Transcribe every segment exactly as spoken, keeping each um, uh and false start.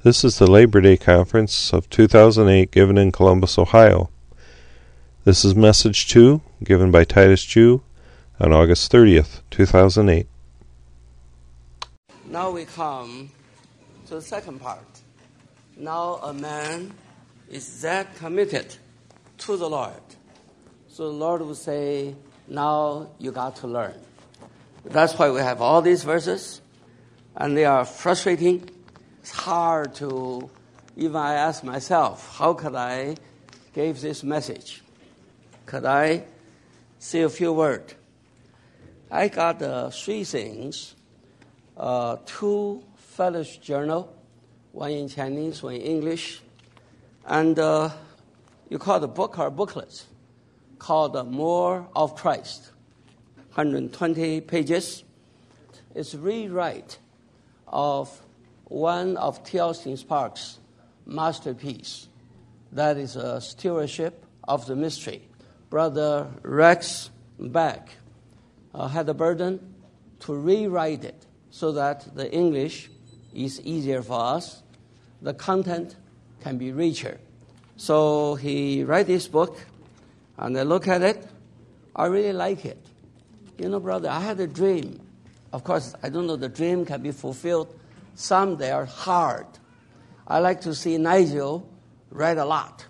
This is the Labor Day Conference of two thousand eight given in Columbus, Ohio. This is Message two, given by Titus Jew on August thirtieth, two thousand eight. Now we come to the second part. Now a man is that committed to the Lord. So the Lord will say, now you got to learn. That's why we have all these verses, and they are frustrating. It's hard to, even I ask myself, how could I give this message? Could I say a few words? I got uh, three things, uh, two fellowship journal, one in Chinese, one in English, and uh, you call the book or booklets, called uh, More of Christ, one hundred twenty pages. It's a rewrite of one of T L C Sparks' masterpiece. That is a stewardship of the mystery. Brother Rex Beck uh, had the burden to rewrite it so that the English is easier for us. The content can be richer. So he wrote this book, and I look at it. I really like it. You know, brother, I had a dream. Of course, I don't know the dream can be fulfilled. Some, they are hard. I like to see Nigel write a lot.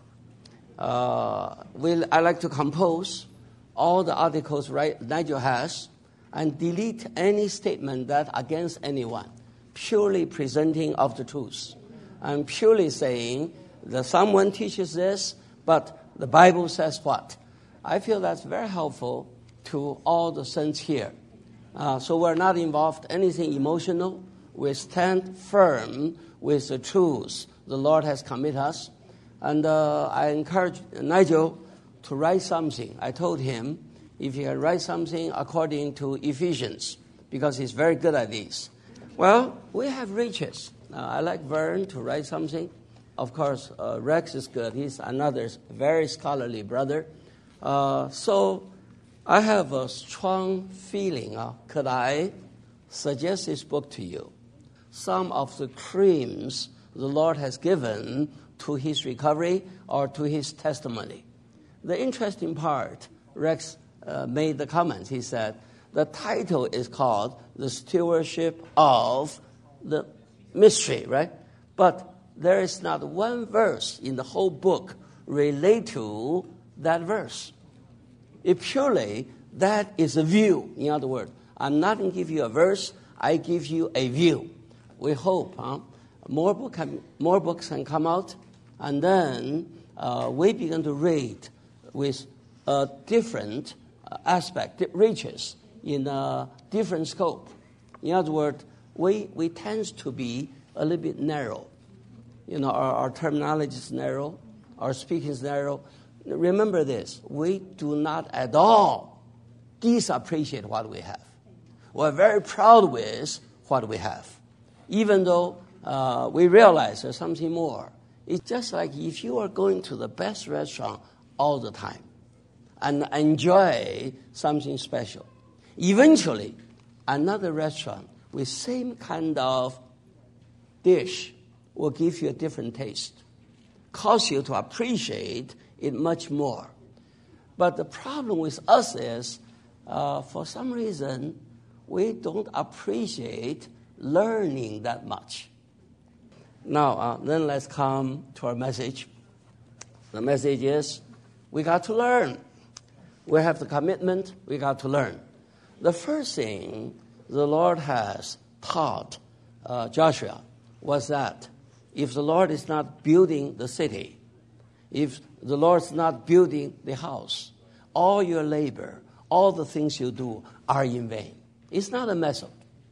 Uh, we, I like to compose all the articles right, Nigel has and delete any statement that against anyone, purely presenting of the truth. I'm purely saying that someone teaches this, but the Bible says what? I feel that's very helpful to all the saints here. Uh, so we're not involved in anything emotional. We stand firm with the truths the Lord has committed us. And uh, I encourage Nigel to write something. I told him if he can write something according to Ephesians, because he's very good at this. Well, we have riches. Uh, I like Vern to write something. Of course, uh, Rex is good. He's another very scholarly brother. Uh, so I have a strong feeling. Uh, could I suggest this book to you? Some of the creams the Lord has given to his recovery or to his testimony. The interesting part, Rex uh, made the comments. He said, the title is called The Stewardship of the Mystery, right? But there is not one verse in the whole book related to that verse. It purely, that is a view. In other words, I'm not going to give you a verse, I give you a view. We hope huh, more, book can, more books can come out, and then uh, we begin to read with a different uh, aspect, riches in a different scope. In other words, we, we tend to be a little bit narrow. You know, our, our terminology is narrow, our speaking is narrow. Remember this, we do not at all disappreciate what we have. We're very proud with what we have, even though uh, we realize there's something more. It's just like if you are going to the best restaurant all the time and enjoy something special, eventually another restaurant with same kind of dish will give you a different taste, cause you to appreciate it much more. But the problem with us is, uh, for some reason, we don't appreciate learning that much. Now, uh, then let's come to our message. The message is, we got to learn. We have the commitment, we got to learn. The first thing the Lord has taught uh, Joshua was that if the Lord is not building the city, if the Lord is not building the house, all your labor, all the things you do are in vain. It's not a method.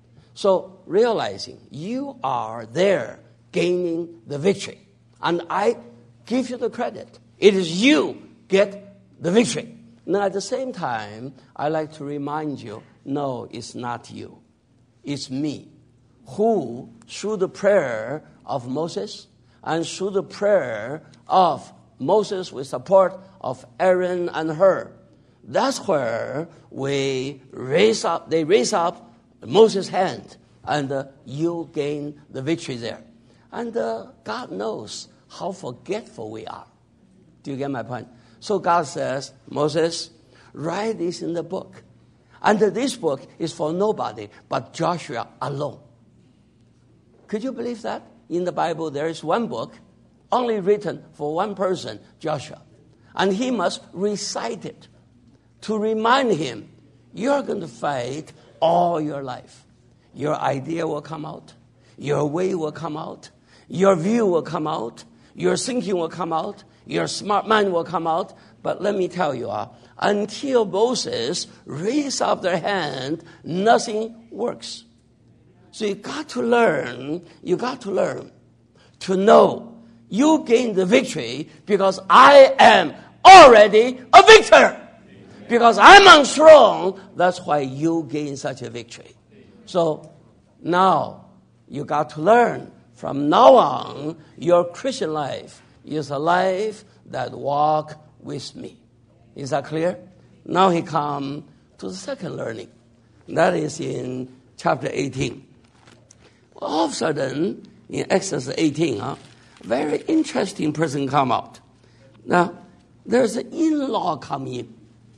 So realizing you are there gaining the victory, and I give you the credit. It is you get the victory. Now at the same time, I like to remind you, no, it's not you. It's me, who through the prayer of Moses and through the prayer of Moses with support of Aaron and Hur, that's where we raise up, they raise up Moses' hand, and uh, you gain the victory there. And uh, God knows how forgetful we are. Do you get my point? So God says, Moses, write this in the book. And this book is for nobody but Joshua alone. Could you believe that? In the Bible, there is one book only written for one person, Joshua. And he must recite it to remind him, you're going to fight all your life. Your idea will come out. Your way will come out. Your view will come out. Your thinking will come out. Your smart mind will come out. But let me tell you, uh, until Moses raised up their hand, nothing works. So you got to learn, you got to learn to know you gain the victory because I am already a victor. Because I'm on throne, that's why you gain such a victory. So now you got to learn from now on, your Christian life is a life that walk with me. Is that clear? Now he come to the second learning. That is in chapter eighteen. All of a sudden, in Exodus eighteen, huh, a very interesting person come out. Now, there's an in-law coming in.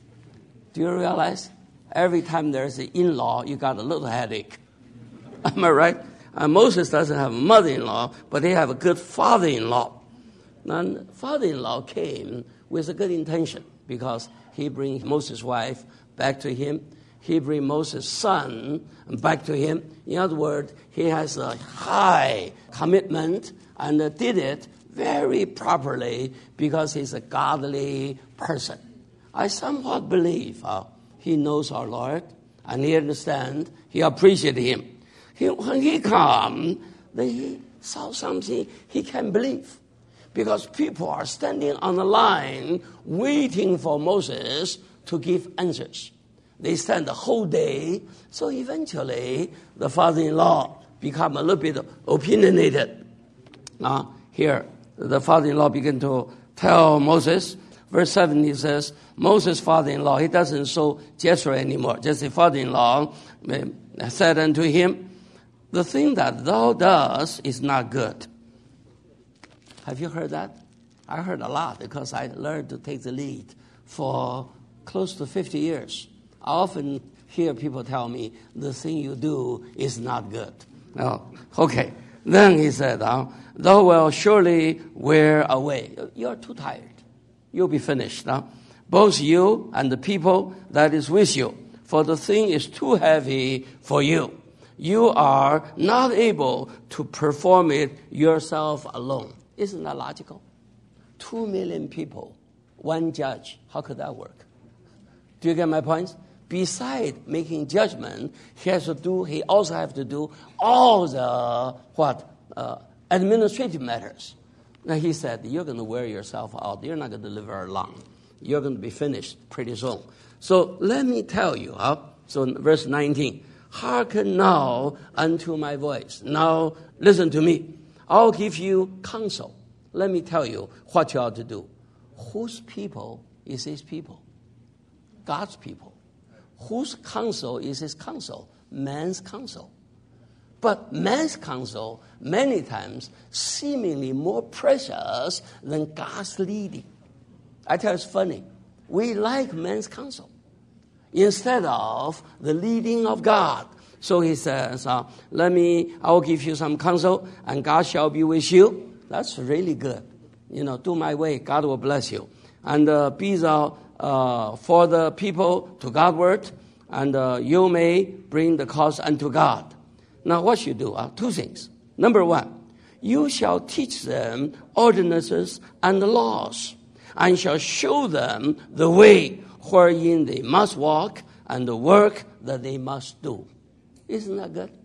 Do you realize? Every time there's an in-law, you got a little headache. Am I right? Uh, Moses doesn't have a mother-in-law, but they have a good father-in-law. And father-in-law came with a good intention because he brings Moses' wife back to him. He brings Moses' son back to him. In other words, he has a high commitment and did it very properly because he's a godly person. I somewhat believe uh, he knows our Lord and he understands, he appreciates him. He, when he comes, he saw something he can believe. Because people are standing on the line waiting for Moses to give answers. They stand the whole day. So eventually, the father-in-law become a little bit opinionated. Uh, here, the father-in-law began to tell Moses. Verse seven, he says, Moses' father-in-law, he doesn't show Jethro anymore. Just the father-in-law said unto him, the thing that thou dost is not good. Have you heard that? I heard a lot because I learned to take the lead for close to fifty years. I often hear people tell me, the thing you do is not good. Oh, okay. Then he said, uh, thou wilt surely wear away. You're too tired. You'll be finished. Uh, both you and the people that is with you. For the thing is too heavy for you. You are not able to perform it yourself alone. Isn't that logical? Two million people, one judge. How could that work? Do you get my point? Besides making judgment, he has to do. He also has to do all the what uh, administrative matters. Now he said, "You're going to wear yourself out. You're not going to live very long. You're going to be finished pretty soon." So let me tell you. Huh? So in verse nineteen, hearken now unto my voice. Now listen to me. I'll give you counsel. Let me tell you what you ought to do. Whose people is his people? God's people. Whose counsel is his counsel? Man's counsel. But man's counsel, many times, seemingly more precious than God's leading. I tell you, it's funny. We like man's counsel instead of the leading of God. So he says, uh, let me, I will give you some counsel, and God shall be with you. That's really good. You know, do my way, God will bless you. And uh, be thou uh, for the people to Godward, and uh, you may bring the cause unto God. Now, what you do? Uh, two things. Number one, you shall teach them ordinances and laws, and shall show them the way wherein they must walk, and the work that they must do. Isn't that good?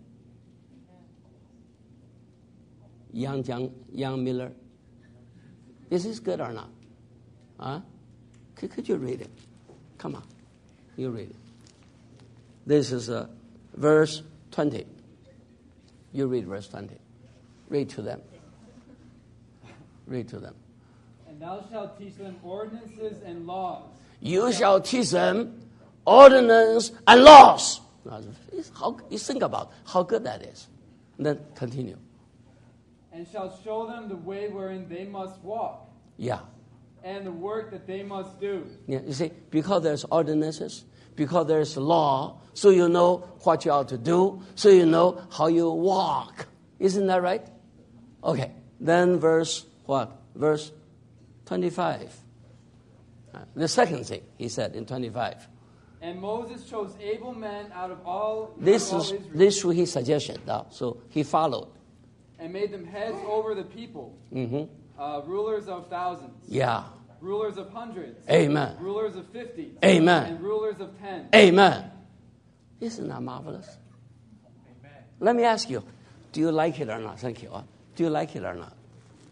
Young John, young Miller. Is this good or not? Huh? Could, could you read it? Come on. You read it. This is uh, verse twenty. You read verse twenty. Read to them. Read to them. And thou shalt teach them ordinances and laws. You shall teach them ordinance and laws. How, you think about how good that is. And then continue. and shall show them the way wherein they must walk, Yeah. and the work that they must do. Yeah, you see, because there's ordinances, because there's law, so you know what you ought to do, so you know how you walk. Isn't that right? Okay. Then verse what? Verse twenty-five. Uh, The second thing he said in twenty-five. And Moses chose able men out of all, This of all is Israel, this was his suggestion now. So he followed. and made them heads over the people, hmm uh, rulers of thousands, Yeah. rulers of hundreds, Amen. rulers of fifties, Amen. and rulers of tens. Amen. Isn't that marvelous? Let me ask you, do you like it or not? Thank you. Do you like it or not?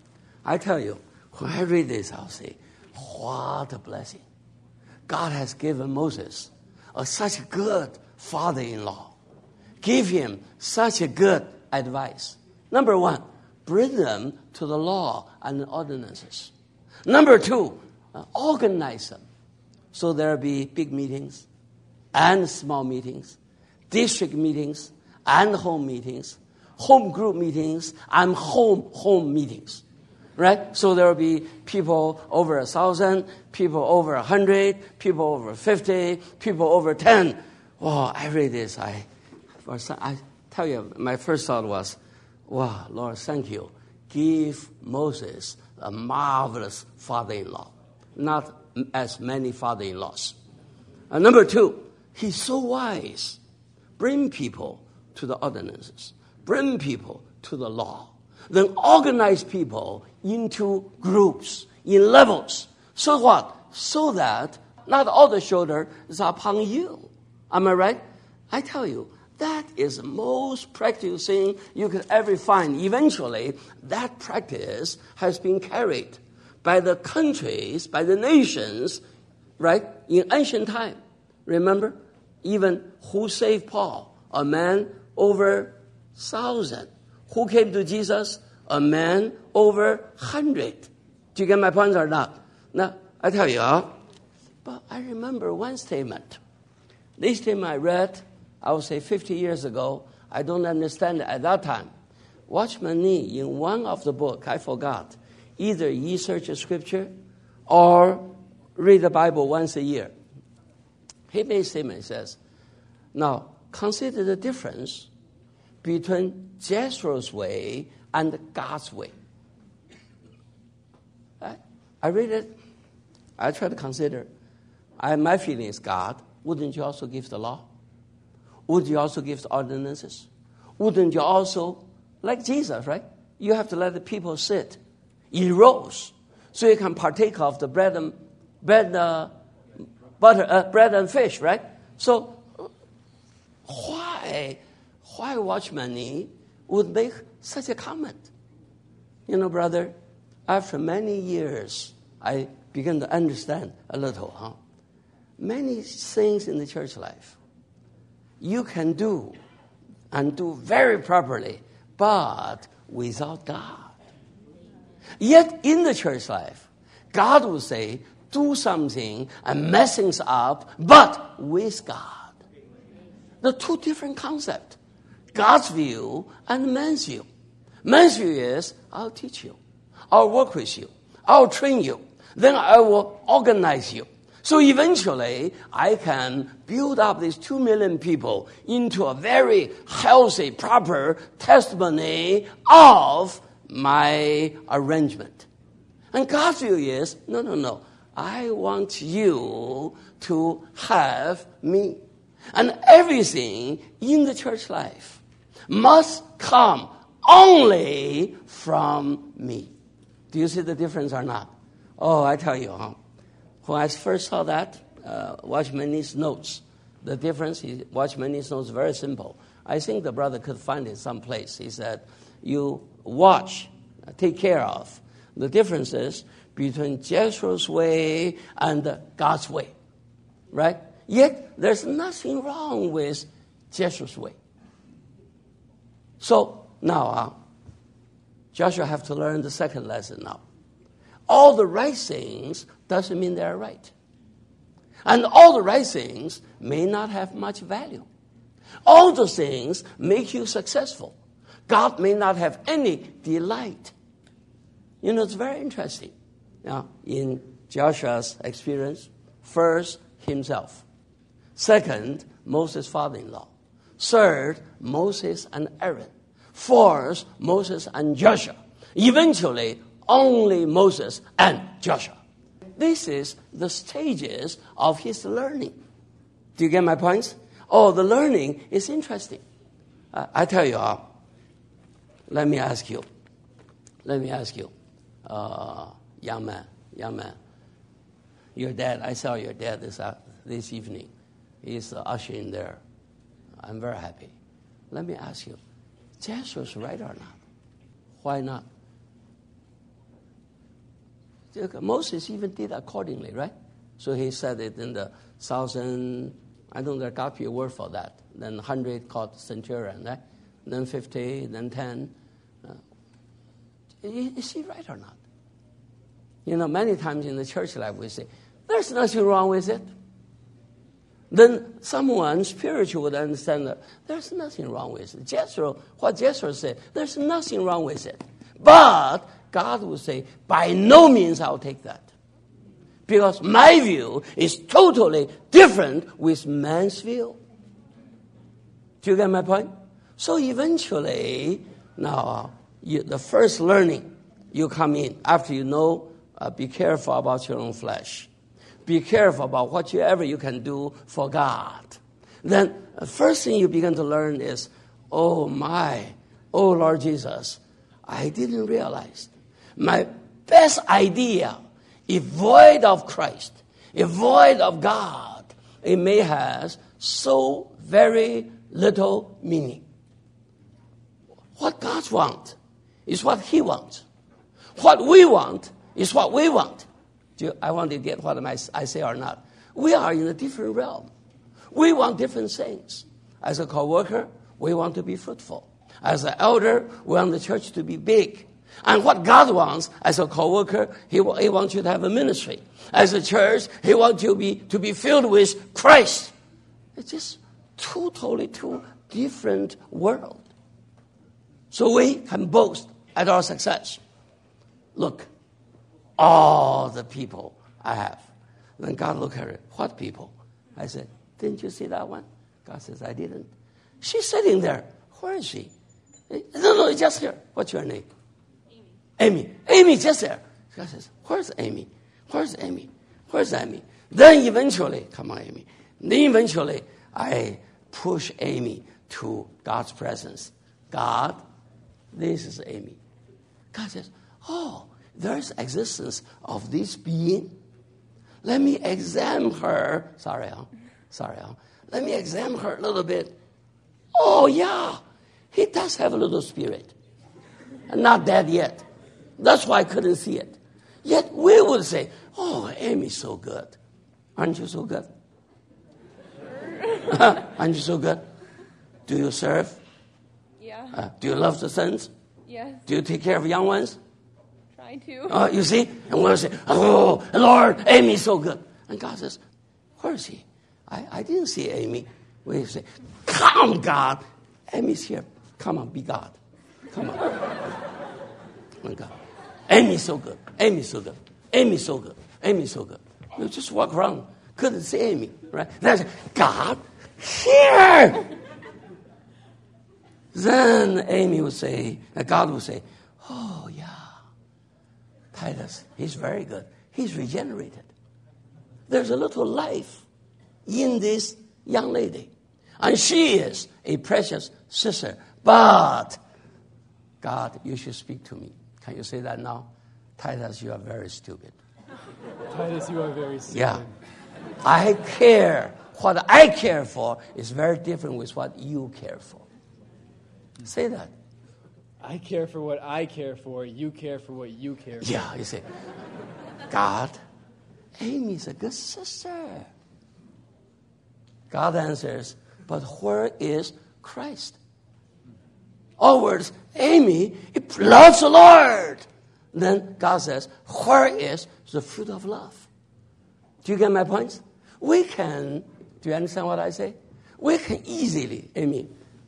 I tell you, when I read this, I'll say, what a blessing. God has given Moses a, such a good father-in-law. Give him such a good advice. Number one, bring them to the law and the ordinances. Number two, uh, organize them. So there'll be big meetings and small meetings, district meetings and home meetings, home group meetings and home home meetings. Right? So there will be people over a thousand, people over a hundred, people over fifty, people over ten. Wow, I read this. I, for some, I tell you, my first thought was, wow, Lord, thank you. Give Moses a marvelous father-in-law, not as many father-in-laws. And number two, he's so wise. Bring people to the ordinances. Bring people to the law. Then organize people into groups, in levels. So what? So that not all the shoulder is upon you. Am I right? I tell you, that is the most practical thing you could ever find. Eventually, that practice has been carried by the countries, by the nations, right, in ancient time. Remember? Even who saved Paul? A man over thousand. Who came to Jesus? A man over hundred. Do you get my point or not? Now, I tell you, huh? But I remember one statement. This statement I read, I would say fifty years ago. I don't understand it at that time. Watchman Nee, in one of the book, I forgot, either ye search the scripture or read the Bible once a year. He made a statement, says, now, consider the difference between Jethro's way and God's way. I, I read it. I try to consider. I, my feeling is, God, wouldn't you also give the law? Would you also give the ordinances? Wouldn't you also, like Jesus, right? You have to let the people sit in rows so you can partake of the bread and bread, uh, butter, uh, bread and fish, right? So why, why Watchman Nee would make such a comment? You know, brother, after many years, I began to understand a little, huh? Many things in the church life you can do and do very properly, but without God. Yet in the church life, God will say, do something and mess things up, but with God. The two different concepts. God's view and man's view. Man's view is, I'll teach you. I'll work with you. I'll train you. Then I will organize you. So eventually, I can build up these two million people into a very healthy, proper testimony of my arrangement. And God's view is, no, no, no. I want you to have me. And everything in the church life must come only from me. Do you see the difference or not? Oh, I tell you, huh? When I first saw that, uh, Watchman Nee's notes, the difference, he, Watchman Nee's notes, very simple. I think the brother could find it someplace. He said, you watch, take care of the differences between Jethro's way and God's way, right? Yet, there's nothing wrong with Jethro's way. So, now, uh, Joshua have to learn the second lesson now. All the right things doesn't mean they're right. And all the right things may not have much value. All the things make you successful. God may not have any delight. You know, it's very interesting. Now, in Joshua's experience, first, himself. Second, Moses' father-in-law. Third, Moses and Aaron. Fourth, Moses and Joshua. Eventually, only Moses and Joshua. This is the stages of his learning. Do you get my points? Oh, the learning is interesting. Uh, I tell you, uh, let me ask you. Let me ask you, uh, young man, young man. Your dad, I saw your dad this, uh, this evening. He's uh, ushering there. I'm very happy. Let me ask you, Joshua's right or not? Why not? Moses even did accordingly, right? So he said it in the thousand, I don't know, there got to be a word for that. Then hundred called centurion, right? Then fifty, then ten. Uh, is he right or not? You know, many times in the church life we say, there's nothing wrong with it. Then someone spiritual would understand that there's nothing wrong with it. Jethro, what Jethro said, there's nothing wrong with it. But God will say, by no means I'll take that. Because my view is totally different with man's view. Do you get my point? So eventually, now, you, the first learning, you come in after you know, uh, be careful about your own flesh. Be careful about whatever you can do for God. Then the first thing you begin to learn is, oh my, oh Lord Jesus, I didn't realize my best idea, if void of Christ, if void of God, it may have so very little meaning. What God wants is what He wants. What we want is what we want. Do you, I want to get what I, I say or not. We are in a different realm. We want different things. As a co-worker, we want to be fruitful. As an elder, we want the church to be big. And what God wants as a co-worker, he, he wants you to have a ministry. As a church, He wants you to be, to be filled with Christ. It's just two totally two different worlds. So we can boast at our success. Look, all the people I have. Then God looked at it. What people? I said, didn't you see that one? God says, I didn't. She's sitting there. Where is she? No, no, just here. What's your name? Amy. Amy. Amy, just there. God says, where's Amy? Where's Amy? Where's Amy? Then eventually, come on, Amy. Then eventually, I push Amy to God's presence. God, this is Amy. God says, oh, there's existence of this being. Let me examine her. Sorry, huh? Sorry, huh? Let me examine her a little bit. Oh, yeah. He does have a little spirit. Not dead yet. That's why I couldn't see it. Yet we would say, oh, Amy's so good. Aren't you so good? Sure. Aren't you so good? Do you serve? Yeah. Uh, do you love the sons? Yes. Do you take care of young ones? Try to. Oh, you see? And we'll say, oh, Lord, Amy's so good. And God says, where is he? I, I didn't see Amy. We say, come, God. Amy's here. Come on, be God. Come on. Oh, God. Amy's so good. Amy's so good. Amy's so good. Amy's so good. You just walk around. Couldn't see Amy, right? That's God, here. Then Amy would say, God would say, oh, yeah. Titus, he's very good. He's regenerated. There's a little life in this young lady. And she is a precious sister. But, God, you should speak to me. Can you say that now? Titus, you are very stupid. Titus, you are very stupid. Yeah. I care. What I care for is very different with what you care for. Say that. I care for what I care for. You care for what you care for. Yeah, you say, God, Amy's a good sister. God answers, but where is Christ? Other words, Amy it loves the Lord. Then God says, where is the fruit of love? Do you get my points? We can, do you understand what I say? We can easily, Amy,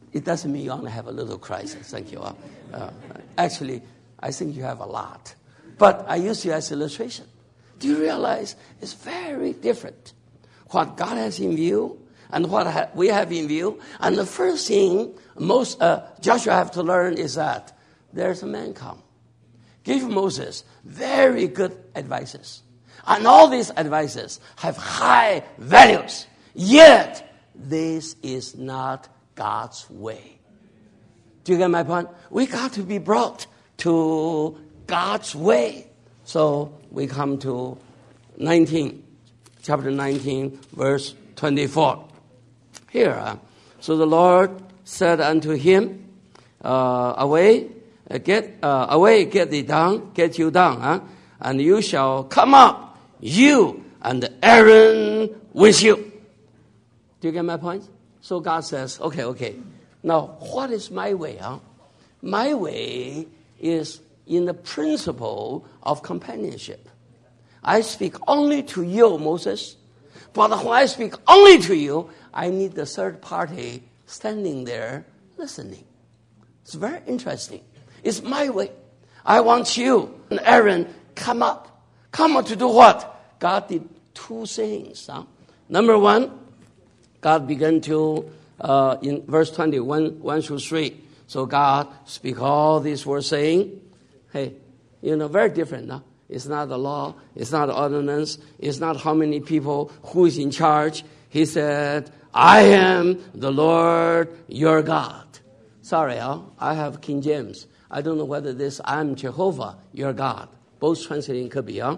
It doesn't mean you only have a little crisis. Thank you. Uh, uh, actually, I think you have a lot. But I use you as illustration. Do you realize it's very different? What God has in view and what ha- we have in view. And the first thing most uh, Joshua have to learn is that there's a man come. Give Moses very good advices. And all these advices have high values. Yet, this is not God's way. Do you get my point? We got to be brought to God's way. So we come to nineteen, chapter nineteen, verse twenty-four. Here, uh, so the Lord said unto him, uh, away, uh, get uh, away, get thee down, get you down, huh? And you shall come up, you and Aaron with you. Do you get my point? So God says, okay, okay. Now, what is my way? Huh? My way is in the principle of companionship. I speak only to you, Moses. But when I speak only to you, I need the third party standing there listening. It's very interesting. It's my way. I want you and Aaron come up. Come up to do what? God did two things. Huh? Number one, God began to, uh, in verse twenty-one, one through three. So God speak all these words saying, hey, you know, very different. Huh? It's not the law. It's not the ordinance. It's not how many people, who is in charge. He said, I am the Lord your God. Sorry, huh? I have King James. I don't know whether this, I am Jehovah your God. Both translating could be, huh?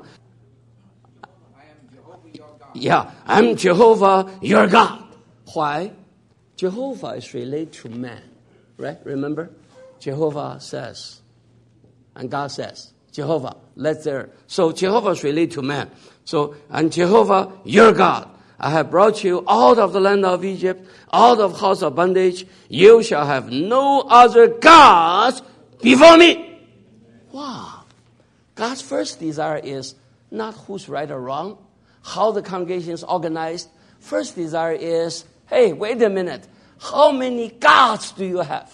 I am Jehovah your God. Yeah, I'm Jehovah your God. Why? Jehovah is related to man, right? Remember? Jehovah says, and God says, Jehovah, let there. So Jehovah is related to man. So, and Jehovah, your God, I have brought you out of the land of Egypt, out of house of bondage. You shall have no other gods before me. Wow. God's first desire is not who's right or wrong, how the congregation is organized. First desire is, hey, wait a minute. How many gods do you have?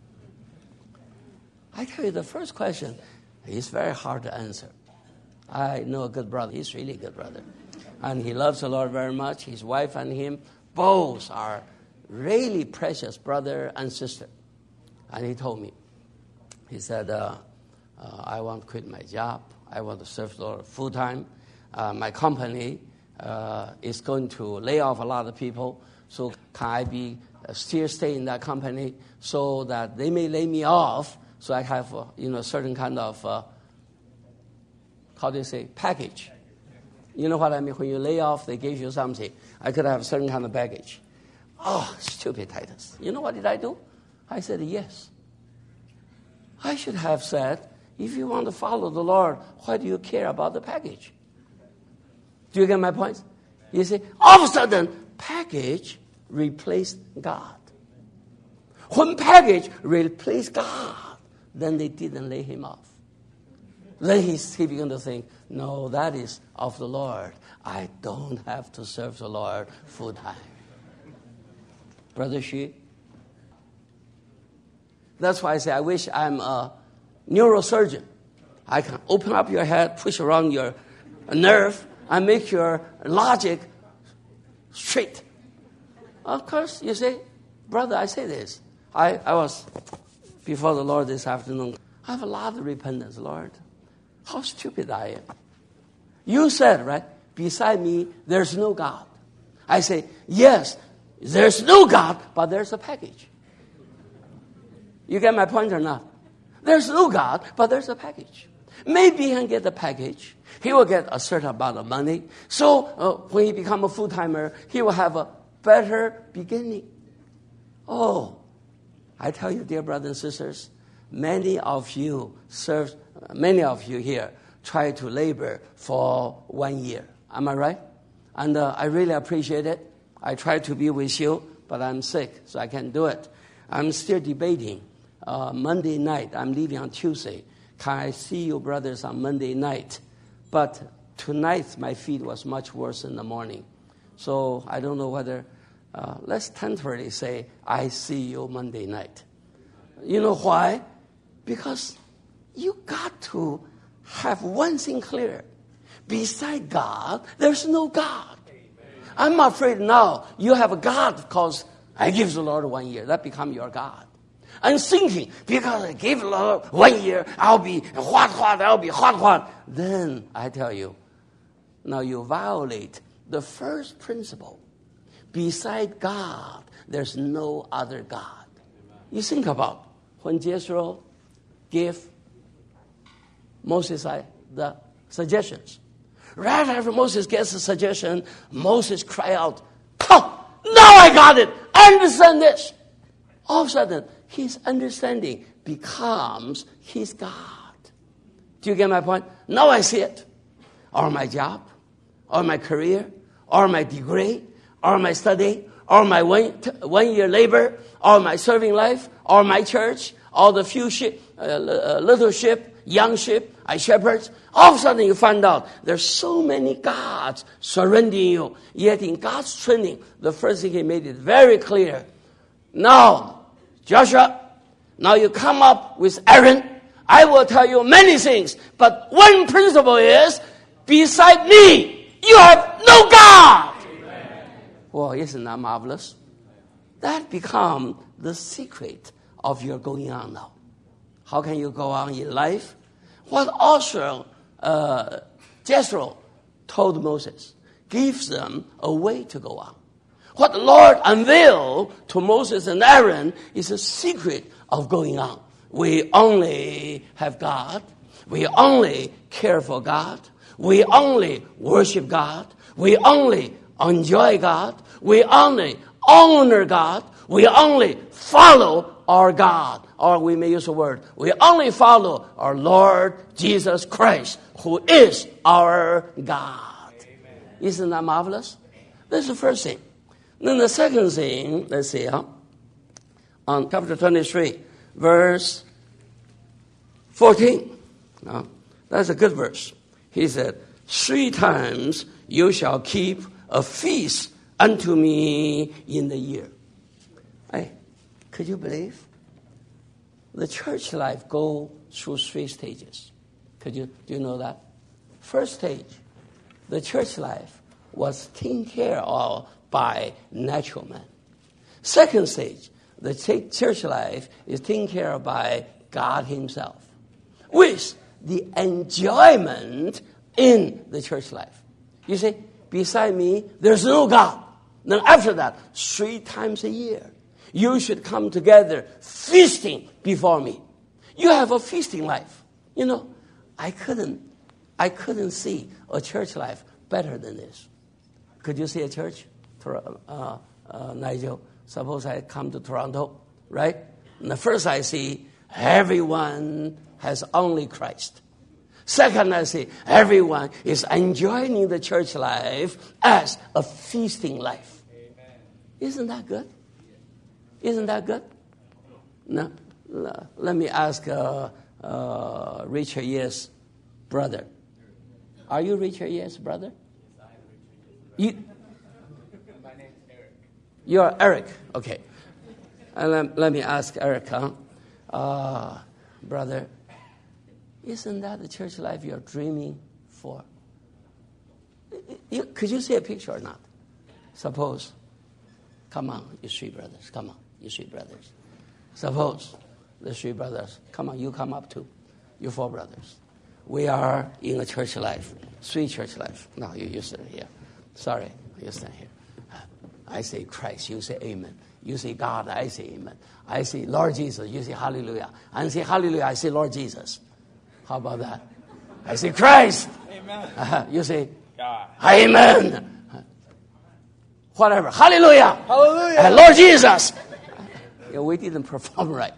I tell you, the first question is very hard to answer. I know a good brother. He's really a good brother. And he loves the Lord very much. His wife and him both are really precious brother and sister. And he told me, he said, uh, uh, I want to quit my job. I want to serve the Lord full time. Uh, my company uh, is going to lay off a lot of people. So can I be uh, still stay in that company so that they may lay me off so I have uh, you know certain kind of uh, how do you say package? You know what I mean? When you lay off, they give you something. I could have a certain kind of baggage. Oh, stupid Titus. You know what did I do? I said yes. I should have said, if you want to follow the Lord, why do you care about the package? Do you get my point? You see, all of a sudden, package replaced God. When package replaced God, then they didn't lay him off. Then he, he began to think, no, that is of the Lord. I don't have to serve the Lord full time. Brother Xu, that's why I say I wish I'm a neurosurgeon. I can open up your head, push around your nerve, and make your logic straight. Of course, you say, brother, I say this. I, I was before the Lord this afternoon. I have a lot of repentance, Lord. How stupid I am. You said, right, beside me, there's no God. I say, yes, there's no God, but there's a package. You get my point or not? There's no God, but there's a package. Maybe he can get the package. He will get a certain amount of money. So uh, when he becomes a full-timer, he will have a better beginning. Oh, I tell you, dear brothers and sisters, many of you serve, many of you here try to labor for one year. Am I right? And uh, I really appreciate it. I try to be with you, but I'm sick, so I can't do it. I'm still debating. Uh, Monday night, I'm leaving on Tuesday. Can I see you brothers on Monday night? But tonight, my feet was much worse in the morning. So I don't know whether Uh, let's temporarily say, I see you Monday night. You know why? Because you got to have one thing clear. Beside God, there's no God. I'm afraid now you have a God because I give the Lord one year. That become your God. I'm thinking, because I gave the Lord one year, I'll be what, what, I'll be what, what. Then I tell you, now you violate the first principle. Beside God, there's no other God. You think about when Jethro gave Moses the suggestions. Right after Moses gets the suggestion, Moses cried out, oh, now I got it. I understand this. All of a sudden, his understanding becomes his God. Do you get my point? Now I see it. Or my job, or my career, or my degree, or my study, or my one, one year labor, or my serving life, or my church, or the few sheep, uh, little sheep, young sheep, I shepherds. All of a sudden you find out there's so many gods surrounding you. Yet in God's training, the first thing he made it very clear. Now, Joshua, now you come up with Aaron. I will tell you many things, but one principle is, beside me, you have no God. Amen. Well, isn't that marvelous? That becomes the secret of your going on now. How can you go on in life? What also uh, Jethro told Moses gives them a way to go on. What the Lord unveiled to Moses and Aaron is a secret of going on. We only have God. We only care for God. We only worship God. We only enjoy God. We only honor God. We only follow our God. Or we may use the word, we only follow our Lord Jesus Christ, who is our God. Amen. Isn't that marvelous? That's the first thing. Then the second thing, let's see, huh? On chapter twenty-three, verse fourteen. No, that's a good verse. He said, three times you shall keep a feast unto me in the year. Hey, could you believe? The church life go through three stages. Could you, do you know that? First stage, the church life was taken care of by natural man. Second stage, the church life is taken care of by God himself, with the enjoyment in the church life. You see, beside me, there's no God. Then after that, three times a year, you should come together feasting before me. You have a feasting life. You know, I couldn't, I couldn't see a church life better than this. Could you see a church, uh, uh, Nigel? Suppose I come to Toronto, right? And the first I see, everyone has only Christ. Second, I see, everyone is enjoying the church life as a feasting life. Amen. Isn't that good? Isn't that good? No. Let me ask uh, uh, Richard Ye's brother. Are you Richard Ye's brother? Yes, I am Richard Ye's brother. You, my name's Eric. You are Eric. Okay. And let, let me ask Eric, huh? Uh, brother, isn't that the church life you're dreaming for? You, could you see a picture or not? Suppose. Come on, you three brothers. Come on, you three brothers. Suppose the three brothers, come on, you come up too. You four brothers. We are in a church life, sweet church life. No, you, you stand here. Sorry, you stand here. I say Christ, you say amen. You say God, I say amen. I say Lord Jesus, you say hallelujah. I say hallelujah, I say Lord Jesus. How about that? I say Christ. Amen. Uh, you say God. Amen. Whatever. Hallelujah. Hallelujah. Uh, Lord Jesus. Yeah, we didn't perform right.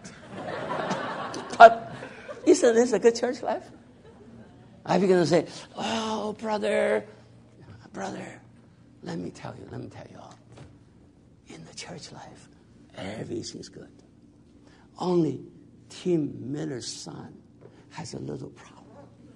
But isn't this a good church life? I begin to say, oh, brother, brother, let me tell you, let me tell you all. In the church life, everything's good. Only Tim Miller's son has a little problem.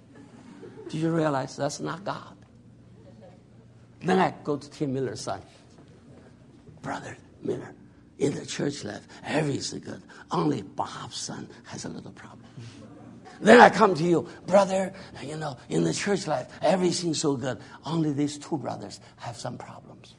Do you realize that's not God? Then I go to Tim Miller's son. brother Miller, in the church life, everything's good. Only Bob's son has a little problem. Then I come to you, brother, you know, in the church life, everything's so good. Only these two brothers have some problems.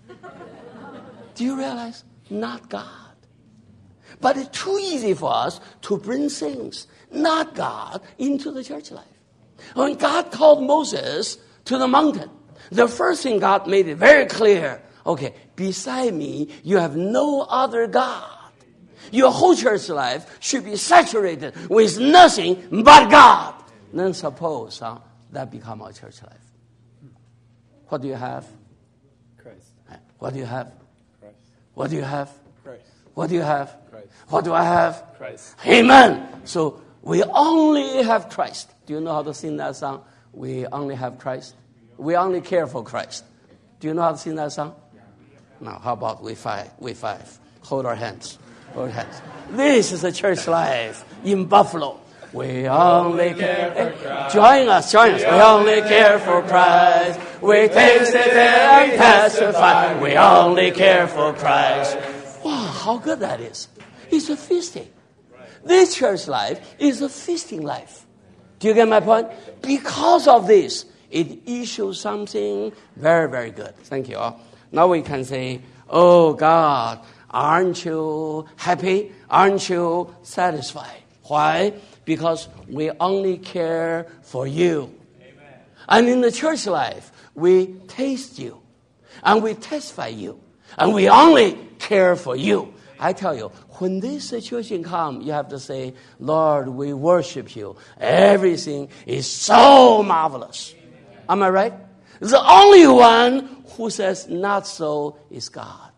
Do you realize? Not God. But it's too easy for us to bring things, not God, into the church life. When God called Moses to the mountain, the first thing God made it very clear, okay, beside me, you have no other God. Your whole church life should be saturated with nothing but God. Then suppose huh, that become our church life. What do you have? Christ. What do you have? Christ. What do you have? Christ. What do you have? Christ. What do I have? Christ. Amen. So we only have Christ. Do you know how to sing that song? We only have Christ. We only care for Christ. Do you know how to sing that song? Now, how about we five? We five. Hold our hands. Hold hands. This is the church life in Buffalo. We only care for Christ. Join us, join us. We only care for Christ. We taste it and testify. We only care for Christ. Wow, how good that is. It's a feasting. This church life is a feasting life. Do you get my point? Because of this, it issues something very, very good. Thank you all. Now we can say, oh God, aren't you happy? Aren't you satisfied? Why? Because we only care for you. Amen. And in the church life, we taste you. And we testify you. And we only care for you. I tell you, when this situation comes, you have to say, Lord, we worship you. Everything is so marvelous. Amen. Am I right? The only one who says not so is God.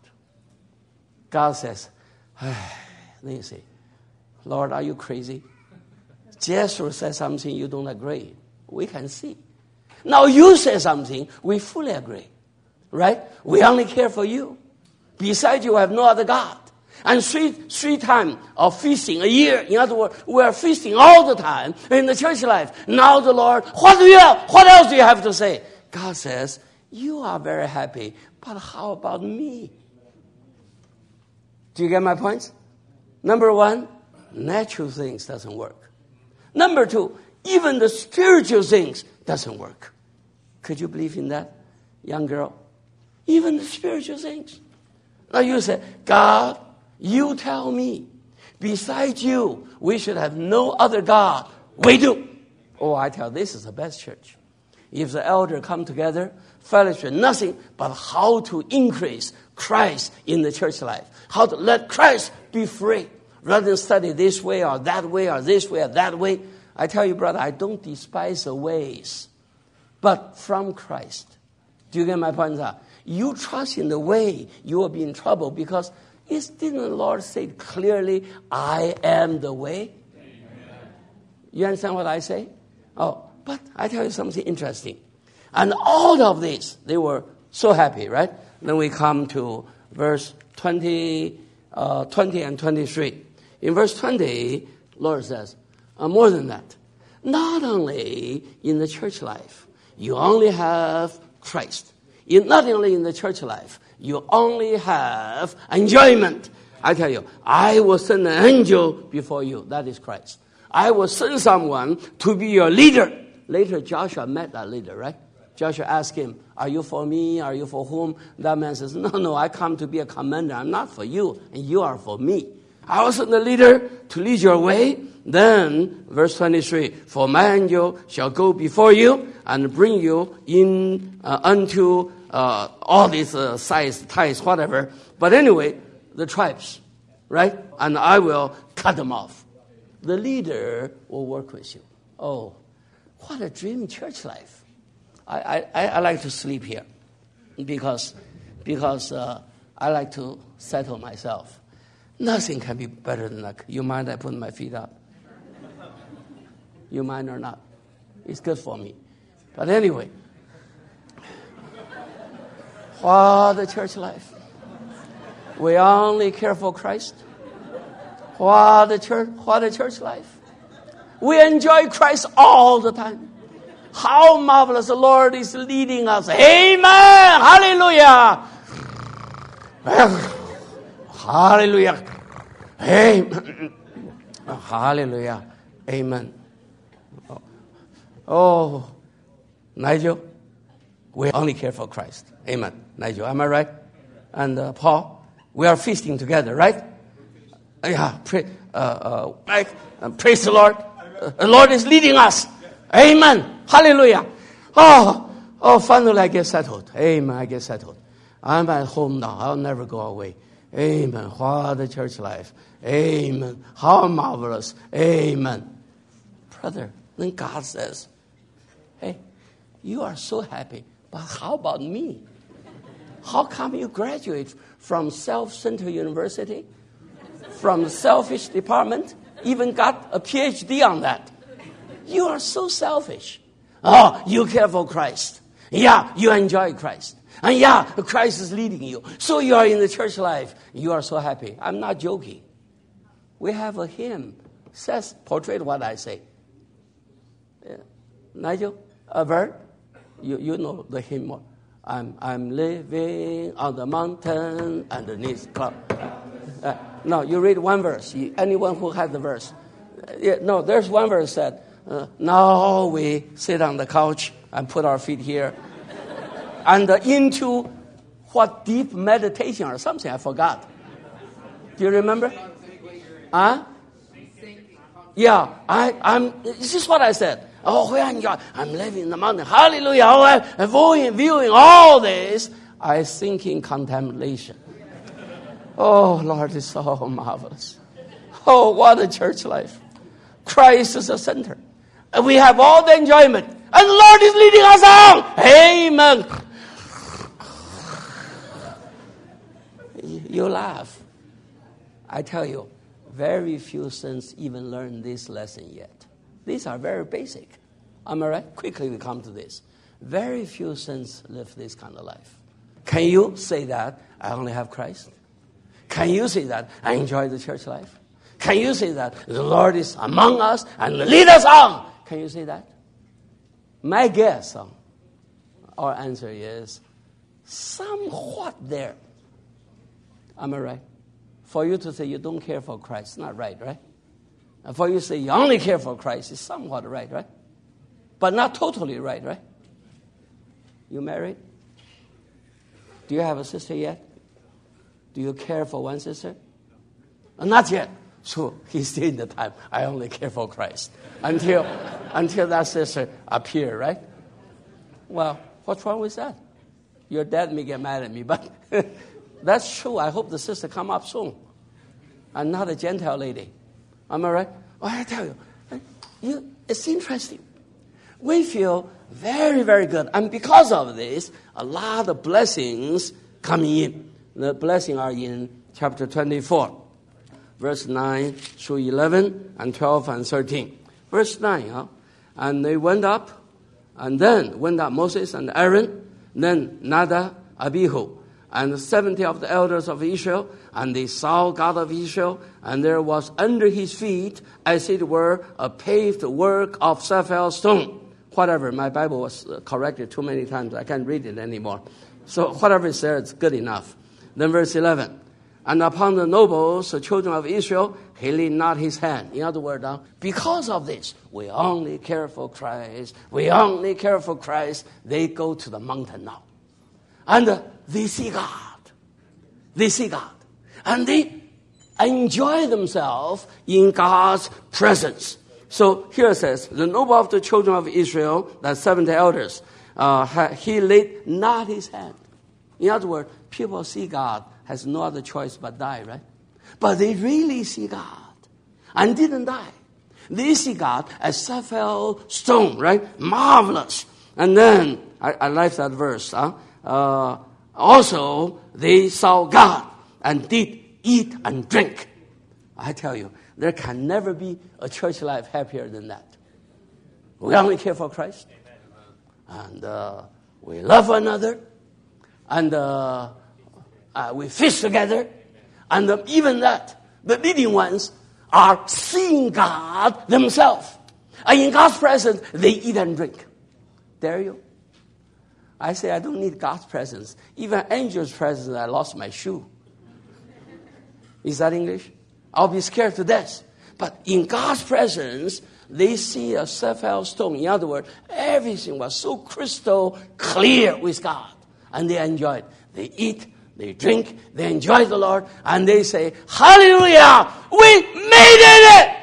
God says, then you say, Lord, are you crazy? Jethro said something you don't agree. We can see. Now you say something, we fully agree. Right? We only care for you. Besides you have no other God. And three, three times of feasting a year. In other words, we are feasting all the time in the church life. Now the Lord, what do you have? What else do you have to say? God says, you are very happy, but how about me? Do you get my points? Number one, natural things doesn't work. Number two, even the spiritual things doesn't work. Could you believe in that, young girl? Even the spiritual things. Now you say, God, you tell me, besides you, we should have no other God. We do. Oh, I tell you, this is the best church. If the elder come together, fellowship, nothing but how to increase Christ in the church life. How to let Christ be free. Rather than study this way or that way or this way or that way. I tell you, brother, I don't despise the ways. But from Christ. Do you get my point? You trust in the way, you will be in trouble because it, didn't the Lord say clearly, I am the way? Amen. You understand what I say? Oh, but I tell you something interesting. And all of this, they were so happy, right? Then we come to verse twenty, uh, twenty and twenty-three. In verse twenty, Lord says, uh, more than that. Not only in the church life, you only have Christ. In, not only in the church life, you only have enjoyment. I tell you, I will send an angel before you. That is Christ. I will send someone to be your leader. Later, Joshua met that leader, right? Joshua asked him, are you for me? Are you for whom? That man says, no, no, I come to be a commander. I'm not for you, and you are for me. I will send the leader to lead your way. Then, verse twenty-three, for my angel shall go before you and bring you in uh, unto uh, all these uh, size, ties, whatever. But anyway, the tribes, right? And I will cut them off. The leader will work with you. Oh, what a dream church life. I, I, I like to sleep here because, because uh, I like to settle myself. Nothing can be better than that. You mind I put my feet up? You mind or not? It's good for me. But anyway, what the church life? We only care for Christ. What the church, what the church life? We enjoy Christ all the time. How marvelous the Lord is leading us. Amen. Hallelujah. Hallelujah. Amen. Hallelujah. Amen. Oh, Nigel, we only care for Christ. Amen. Nigel, am I right? And uh, Paul, we are feasting together, right? Yeah, pray, uh, uh, Mike, uh, praise the Lord. Uh, the Lord is leading us. Amen. Hallelujah. Oh, oh, finally I get settled. Amen. I get settled. I'm at home now. I'll never go away. Amen. What a church life. Amen. How marvelous. Amen. Brother, then God says, hey, you are so happy, but how about me? How come you graduate from self-centered university, from selfish department, even got a P H D on that? You are so selfish. Oh, you care for Christ. Yeah, you enjoy Christ. And yeah, Christ is leading you. So you are in the church life. You are so happy. I'm not joking. We have a hymn. Says, portrayed what I say. Yeah. Nigel, a verse? You, you know the hymn more. I'm, I'm living on the mountain underneath cloud. Uh, no, you read one verse. You, anyone who has the verse. Uh, yeah, no, there's one verse that, uh, now we sit on the couch and put our feet here. And uh, into what deep meditation or something, I forgot. Do you remember? Huh? Yeah, I, I'm, this is what I said. Oh, where am I? I'm living in the mountain. Hallelujah. Oh, I'm viewing, viewing all this. I think in contemplation. Oh, Lord, it's so marvelous. Oh, what a church life. Christ is the center. And we have all the enjoyment. And the Lord is leading us on. Amen. You laugh. I tell you, very few saints even learn this lesson yet. These are very basic. Am I right? Quickly we come to this. Very few saints live this kind of life. Can you say that I only have Christ? Can you say that I enjoy the church life? Can you say that the Lord is among us and lead us on? Can you say that? My guess, uh, our answer is somewhat there. Am I right? For you to say you don't care for Christ, it's not right, right? And for you to say you only care for Christ is somewhat right, right? But not totally right, right? You married? Do you have a sister yet? Do you care for one sister? Uh, not yet. So he's still in the time. I only care for Christ. Until, until that sister appears, right? Well, what's wrong with that? Your dad may get mad at me, but that's true. I hope the sister come up soon. And not a Gentile lady. Am I right? Oh, I tell you, you, it's interesting. We feel very, very good. And because of this, a lot of blessings coming in. The blessings are in chapter twenty-four, verse nine through eleven, and twelve and thirteen. Verse nine, huh? And they went up, and then went up Moses and Aaron, then Nadab, Abihu, and seventy of the elders of Israel, and they saw God of Israel, and there was under his feet, as it were, a paved work of sapphire stone. Whatever, my Bible was corrected too many times, I can't read it anymore. So whatever is there, it's good enough. Then verse eleven, and upon the nobles, the children of Israel, he laid not his hand. In other words, uh, because of this, we only care for Christ, we only care for Christ, they go to the mountain now. And uh, they see God. They see God. And they enjoy themselves in God's presence. So here it says, the noble of the children of Israel, that's seventy elders, uh, he laid not his hand. In other words, people see God, has no other choice but die, right? But they really see God and didn't die. They see God as sapphire stone, right? Marvelous. And then, I, I like that verse, huh? Uh, also, they saw God and did eat and drink. I tell you, there can never be a church life happier than that. We only care for Christ. And uh, we love one another. And uh, uh, we feast together. And uh, even that, the leading ones are seeing God themselves. And in God's presence, they eat and drink. Dare you? I say I don't need God's presence. Even angels' presence, I lost my shoe. Is that English? I'll be scared to death. But in God's presence, they see a sapphire stone. In other words, everything was so crystal clear with God. And they enjoy it. They eat, they drink, they enjoy the Lord, and they say, hallelujah, we made it!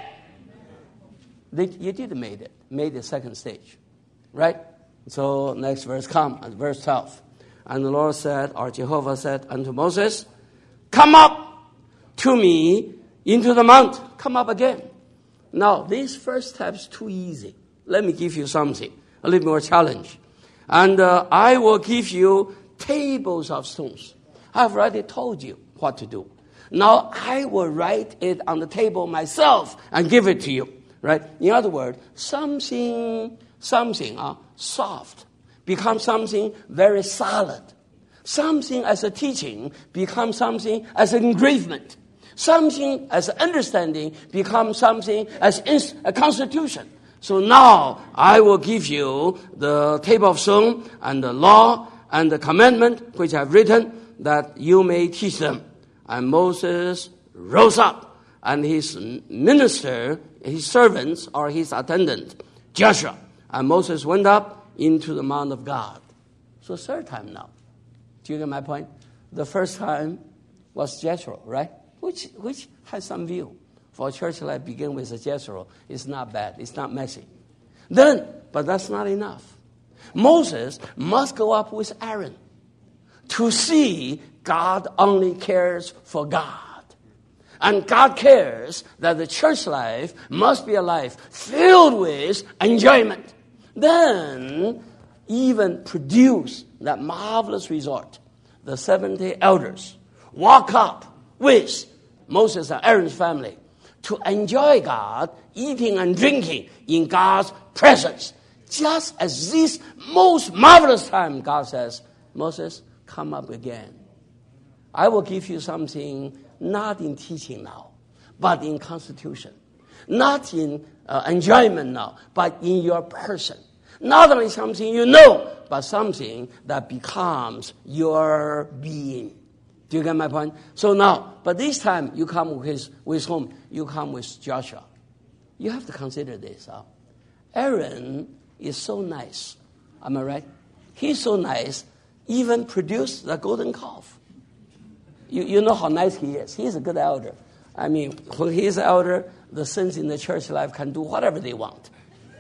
They, you did made it. Made the second stage. Right? So next verse come, at verse twelve. And the Lord said, or Jehovah said unto Moses, come up to me into the mount. Come up again. Now, this first step is too easy. Let me give you something, a little more challenge. And uh, I will give you tables of stones. I've already told you what to do. Now, I will write it on the table myself and give it to you. Right? In other words, something, something uh, soft becomes something very solid. Something as a teaching becomes something as an engravement. Something as an understanding becomes something as a constitution. So now I will give you the table of stone and the law and the commandment which I've written that you may teach them. And Moses rose up, and his minister, his servants, or his attendant, Joshua. And Moses went up into the mount of God. So third time now. Do you get my point? The first time was Jethro, right? Which which has some view. For a church life begin with a Jethro. It's not bad. It's not messy. Then, but that's not enough. Moses must go up with Aaron to see God only cares for God. And God cares that the church life must be a life filled with enjoyment. Then, even produce that marvelous result. The seventy elders walk up with Moses and Aaron's family to enjoy God, eating and drinking in God's presence. Just as this most marvelous time, God says, Moses, come up again. I will give you something not in teaching now, but in constitution. Not in uh, enjoyment now, but in your person. Not only something you know, but something that becomes your being. Do you get my point? So now, but this time you come with, with whom? You come with Joshua. You have to consider this. Huh? Aaron is so nice. Am I right? He's so nice, even produced the golden calf. You, you know how nice he is. He's a good elder. I mean, when he's elder, the saints in the church life can do whatever they want.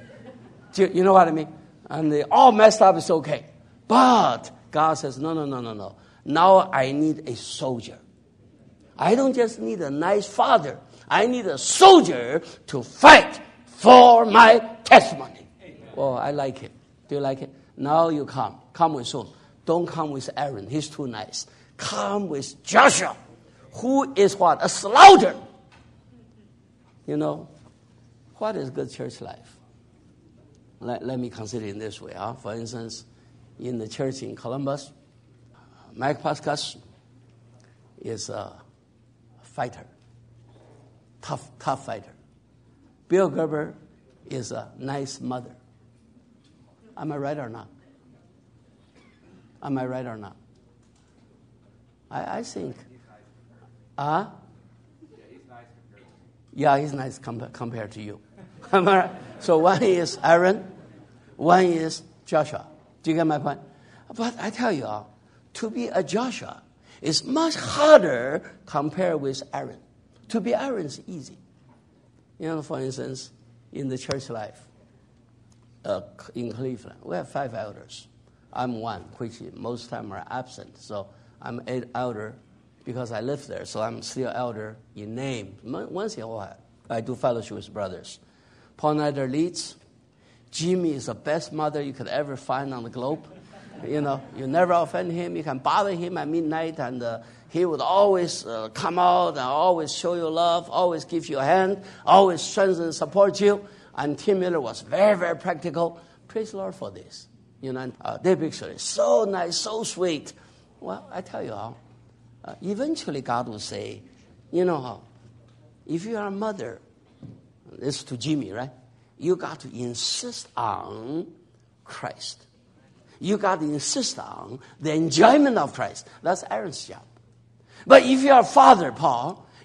Do you, you know what I mean? And they all messed up, it's okay. But God says, no, no, no, no, no. Now I need a soldier. I don't just need a nice father. I need a soldier to fight for my testimony. Oh, I like it. Do you like it? Now you come. Come with whom? Don't come with Aaron. He's too nice. Come with Joshua, who is what? A slaughter. You know, what is good church life? Let, let me consider it in this way. Huh? For instance, in the church in Columbus, Mike Pascas is a fighter, tough, tough fighter. Bill Gerber is a nice mother. Am I right or not? Am I right or not? I, I think. Uh, yeah, he's nice com- compared to you. Am I right? So one is Aaron, one is Joshua. Do you get my point? But I tell you, uh, to be a Joshua is much harder compared with Aaron. To be Aaron is easy. You know, for instance, in the church life, uh, in Cleveland, we have five elders. I'm one, which most time are absent. So I'm an elder because I live there. So I'm still elder in name. Once in a while, I do fellowship with brothers. Paul Snyder leads. Jimmy is the best mother you could ever find on the globe. You know, you never offend him. You can bother him at midnight, and uh, he would always uh, come out and always show you love, always give you a hand, always strengthen and support you. And Tim Miller was very, very practical. Praise the Lord for this. You know, uh, Dave Bixler is so nice, so sweet. Well, I tell you how, uh, eventually God will say, you know how, if you are a mother, this is to Jimmy, right? You got to insist on Christ. You got to insist on the enjoyment of Christ. That's Aaron's job. But if you are a father, Paul,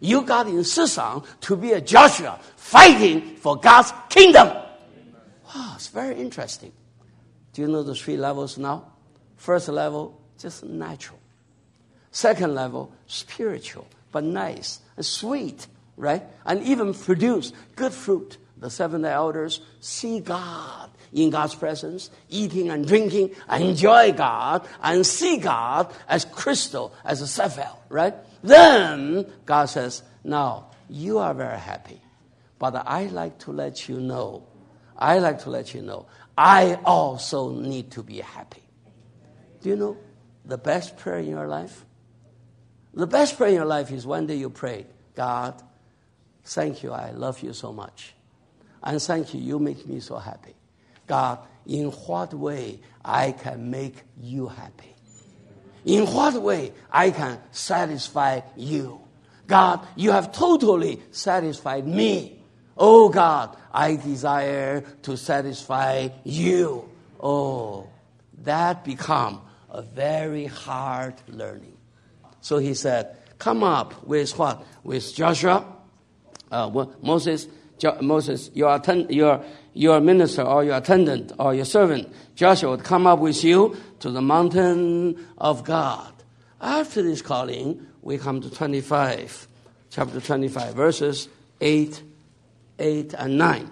You got to insist on to be a Joshua fighting for God's kingdom. Wow, it's very interesting. Do you know the three levels now? First level, just natural. Second level, spiritual, but nice and sweet, right? And even produce good fruit. The seven elders see God in God's presence, eating and drinking, enjoy God, and see God as crystal, as a sapphire, right? Then God says, now, you are very happy, but I like to let you know, I like to let you know, I also need to be happy. Do you know the best prayer in your life? The best prayer in your life is one day you pray, God, thank you, I love you so much. And thank you, you make me so happy. God, in what way I can make you happy? In what way I can satisfy you? God, you have totally satisfied me. Oh God, I desire to satisfy you. Oh, that become a very hard learning. So he said, come up with what? With Joshua, uh, Moses, jo- Moses, your, attend- your, your minister or your attendant or your servant, Joshua would come up with you to the mountain of God. After this calling, we come to twenty-five, chapter twenty-five, verses eight, eight and nine.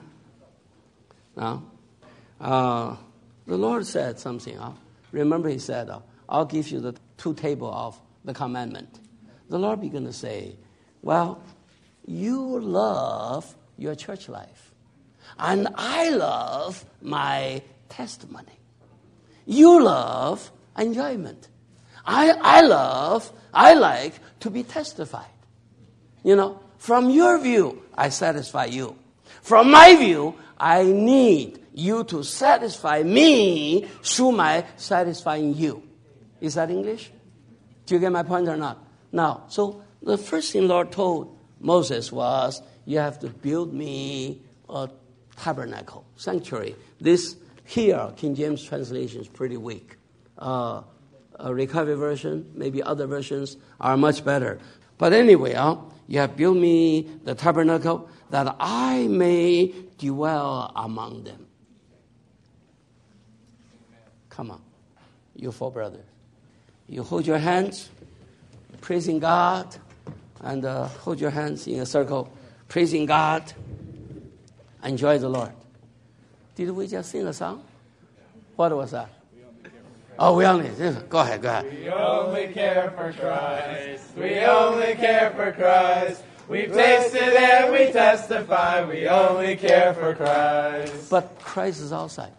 Now, uh, the Lord said something. Uh, remember he said, uh, I'll give you the two table of the commandment. The Lord began to say, well, you love your church life, and I love my testimony. You love enjoyment. I, I love, I like to be testified. You know, from your view, I satisfy you. From my view, I need you to satisfy me through my satisfying you. Is that English? Do you get my point or not? Now, so the first thing Lord told Moses was, you have to build me a tabernacle, sanctuary. This here, King James translation is pretty weak. Uh, a recovery version, maybe other versions are much better. But anyway, uh, you have built me the tabernacle that I may dwell among them. Come on, you four brothers. You hold your hands, praising God, and uh, hold your hands in a circle, praising God. Enjoy the Lord. Did we just sing a song? What was that? Oh, we only, go ahead, go ahead. We only care for Christ. We only care for Christ. We've tasted and we testify. We only care for Christ. But Christ is outside.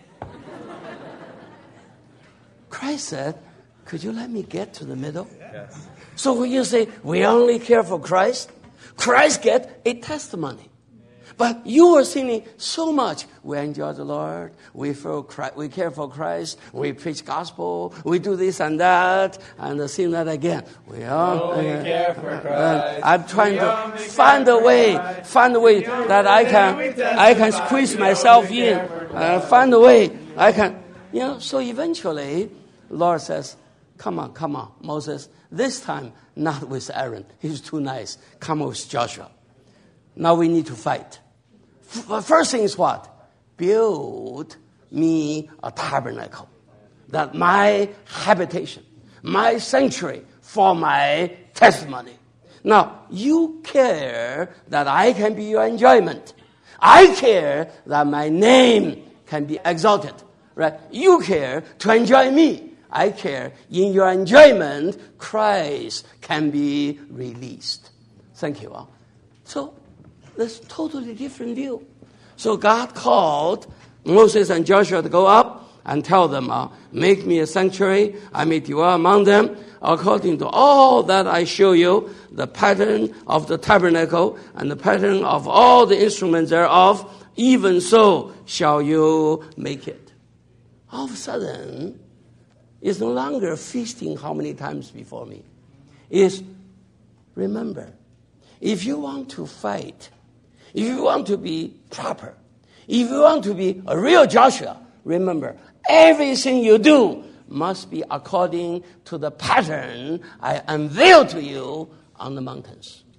Christ said, could you let me get to the middle? Yes. So when you say, we only care for Christ, Christ get a testimony. But you are singing so much. We enjoy the Lord. We feel Christ, we care for Christ. We preach gospel. We do this and that. And sing that again. We only uh, care for Christ. Uh, I'm trying to find a way, Christ. find a way that I can, I can squeeze myself in. Uh, find a way I can, you know. So eventually, Lord says, "Come on, come on, Moses. This time, not with Aaron. He's too nice. Come with Joshua. Now we need to fight." First thing is what? Build me a tabernacle. That my habitation, my sanctuary for my testimony. Now, you care that I can be your enjoyment. I care that my name can be exalted. Right? You care to enjoy me. I care in your enjoyment, Christ can be released. Thank you all. So, that's totally different view. So God called Moses and Joshua to go up and tell them, uh, make me a sanctuary, I may dwell among them, according to all that I show you, the pattern of the tabernacle and the pattern of all the instruments thereof, even so shall you make it. All of a sudden, it's no longer feasting how many times before me. It's, remember, if you want to fight, if you want to be proper, if you want to be a real Joshua, remember, everything you do must be according to the pattern I unveil to you on the mountains.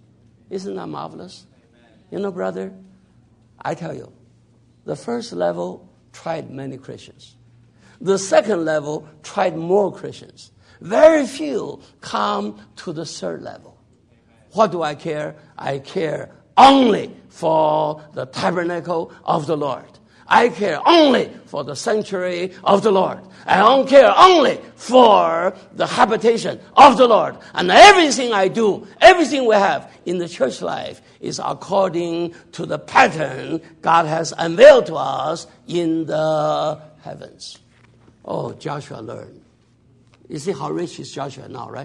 Isn't that marvelous? You know, brother, I tell you, the first level tried many Christians. The second level tried more Christians. Very few come to the third level. What do I care? I care only for the tabernacle of the Lord. I care only for the sanctuary of the Lord. I don't care only for the habitation of the Lord. And everything I do, everything we have in the church life is according to the pattern God has unveiled to us in the heavens. Oh, Joshua learned. You see how rich is Joshua now, right?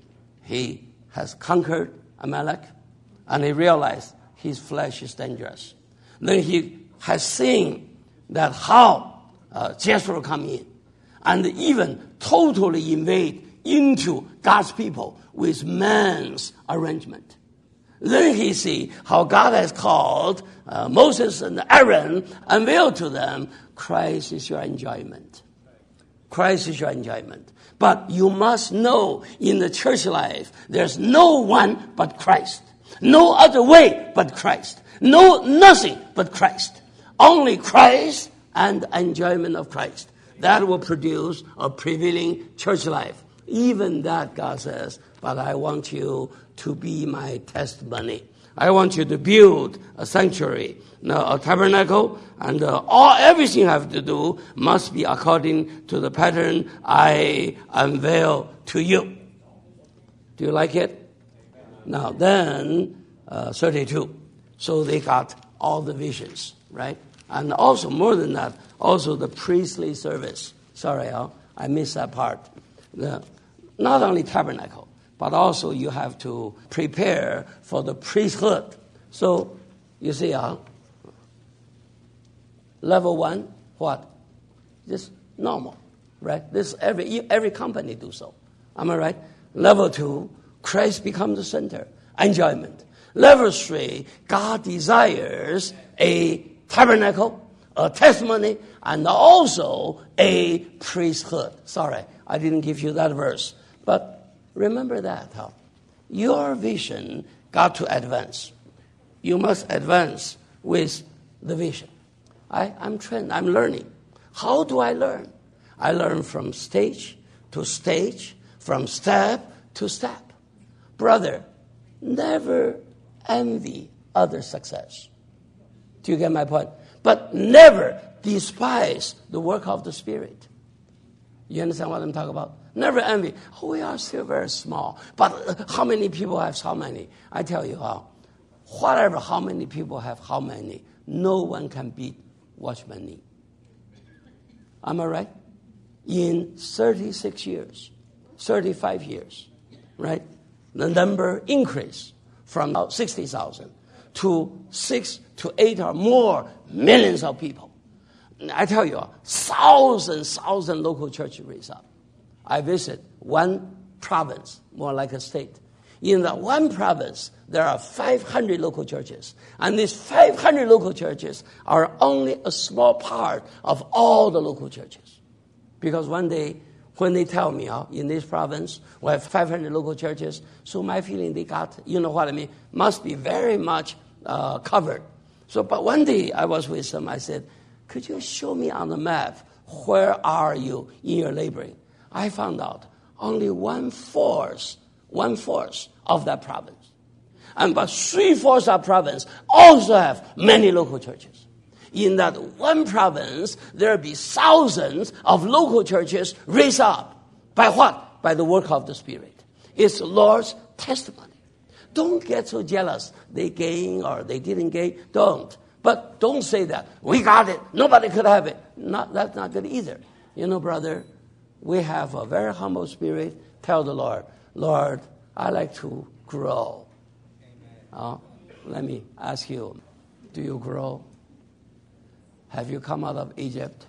He has conquered Amalek, and he realized his flesh is dangerous. Then he has seen that how uh, Jethro come in and even totally invade into God's people with man's arrangement. Then he see how God has called uh, Moses and Aaron, unveiled to them, Christ is your enjoyment. Christ is your enjoyment. But you must know in the church life, there's no one but Christ. No other way but Christ. No, nothing but Christ. Only Christ and enjoyment of Christ. That will produce a prevailing church life. Even that, God says, but I want you to be my testimony. I want you to build a sanctuary, a tabernacle, and uh, all everything you have to do must be according to the pattern I unveil to you. Do you like it? Now then, uh, thirty-two. So they got all the visions, right? And also, more than that, also the priestly service. Sorry, huh? I missed that part. The, not only tabernacle, but also you have to prepare for the priesthood. So, you see, huh? Level one, what? Just normal, right? This every every company do so. Am I right? Level two, Christ becomes the center. Enjoyment. Level three, God desires a tabernacle, a testimony, and also a priesthood. Sorry, I didn't give you that verse. But remember that, huh? Your vision got to advance. You must advance with the vision. I, I'm trained, I'm learning. How do I learn? I learn from stage to stage, from step to step. Brother, never envy other success. Do you get my point? But never despise the work of the Spirit. You understand what I'm talking about? Never envy. Oh, we are still very small. But how many people have how many? I tell you how. Whatever how many people have how many, no one can beat Watchman Nee. Am I right? In thirty-six years, thirty-five years, right? The number increased from about sixty thousand to six to eight or more millions of people. I tell you, thousands, thousands local churches raise up. I visit one province, more like a state. In that one province, there are five hundred local churches. And these five hundred local churches are only a small part of all the local churches. Because one day, when they tell me, oh, in this province, we have five hundred local churches, so my feeling they got, you know what I mean, must be very much uh, covered. So, but one day I was with them, I said, could you show me on the map, where are you in your laboring? I found out only one-fourth, one-fourth of that province. And but three-fourths of province also have many local churches. In that one province, there will be thousands of local churches raised up. By what? By the work of the Spirit. It's the Lord's testimony. Don't get so jealous. They gain or they didn't gain. Don't. But don't say that. We got it. Nobody could have it. Not, that's not good either. You know, brother, we have a very humble spirit. Tell the Lord, Lord, I like to grow. Uh, let me ask you, do you grow? Have you come out of Egypt?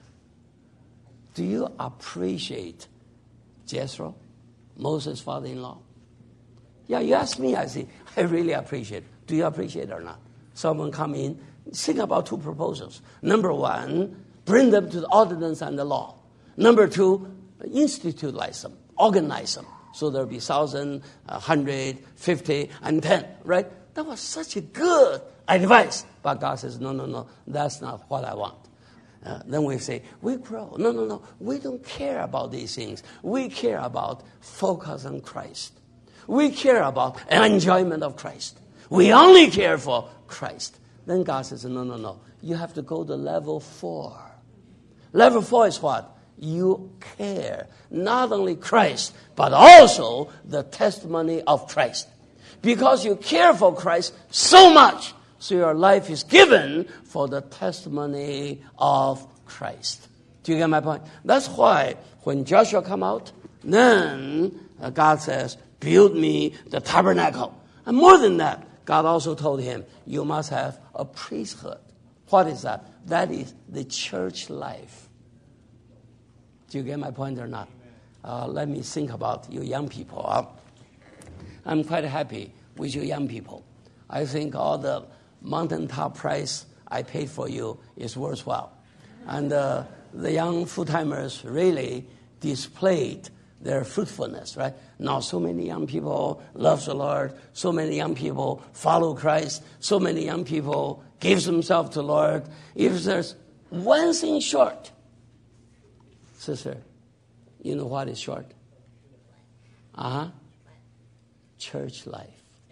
Do you appreciate Jethro, Moses' father-in-law? Yeah, you ask me, I say, I really appreciate it. Do you appreciate it or not? Someone come in, think about two proposals. Number one, bring them to the ordinance and the law. Number two, institutionalize them, organize them. So there'll be thousand, a hundred, fifty, and ten, right? that was such a good advice. But God says, no, no, no, that's not what I want. Uh, then we say, we grow. No, no, no, we don't care about these things. We care about focus on Christ. We care about enjoyment of Christ. We only care for Christ. Then God says, no, no, no, you have to go to level four. Level four is what? You care not only Christ, but also the testimony of Christ. Because you care for Christ so much, so your life is given for the testimony of Christ. Do you get my point? That's why when Joshua come out, then uh, God says, build me the tabernacle. And more than that, God also told him, you must have a priesthood. What is that? That is the church life. Do you get my point or not? Uh, let me think about you young people. Uh, I'm quite happy with you young people. I think all the mountaintop price I paid for you is worthwhile. And uh, the young full-timers really displayed their fruitfulness, right? Now so many young people love the Lord. So many young people follow Christ. So many young people give themselves to the Lord. If there's one thing short, sister, you know what is short? Uh-huh. Church life.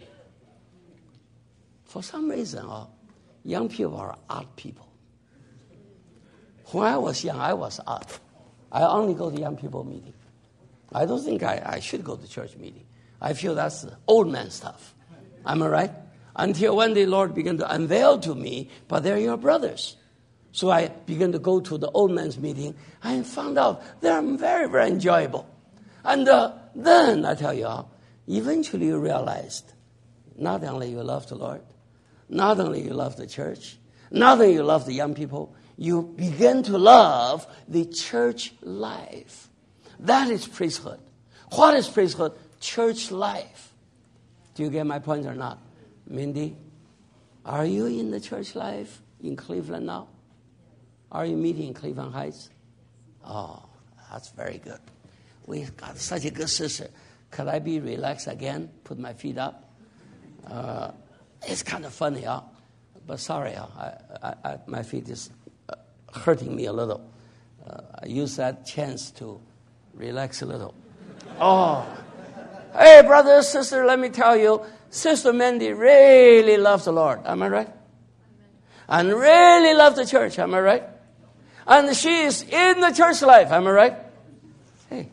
For some reason, uh, young people are odd people. When I was young, I was odd. I only go to young people meeting. I don't think I, I should go to church meeting. I feel that's old man stuff. Am I right? Until one day, Lord began to unveil to me, but they're your brothers. So I began to go to the old man's meeting. I found out they're very, very enjoyable. And uh, then, I tell you, uh, eventually you realized not only you love the Lord, not only you love the church, not only you love the young people, you begin to love the church life. That is priesthood. What is priesthood? Church life. Do you get my point or not? Mindy, are you in the church life in Cleveland now? Are you meeting in Cleveland Heights? Oh, that's very good. We've got such a good sister. Could I be relaxed again? Put my feet up? Uh, it's kind of funny, huh? But sorry, huh? I, I, I, my feet is uh, hurting me a little. Uh, I use that chance to relax a little. Oh, hey, brother, sister, let me tell you, Sister Mandy really loves the Lord. Am I right? And really loves the church. Am I right? And she is in the church life. Am I right? Hey,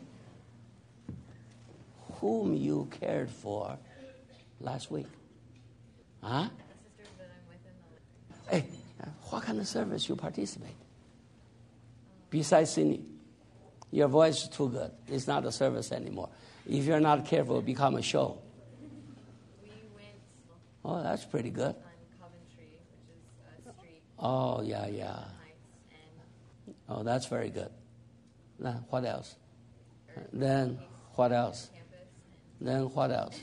whom you cared for last week? Huh? Hey, what kind of service you participate? Besides singing. Your voice is too good. It's not a service anymore. If you're not careful, it'll become a show. We went Oh, that's pretty good. on Coventry, which is a street. Oh, yeah, yeah. And Oh, that's very good. Now, what else? Then, what else? Then, what else?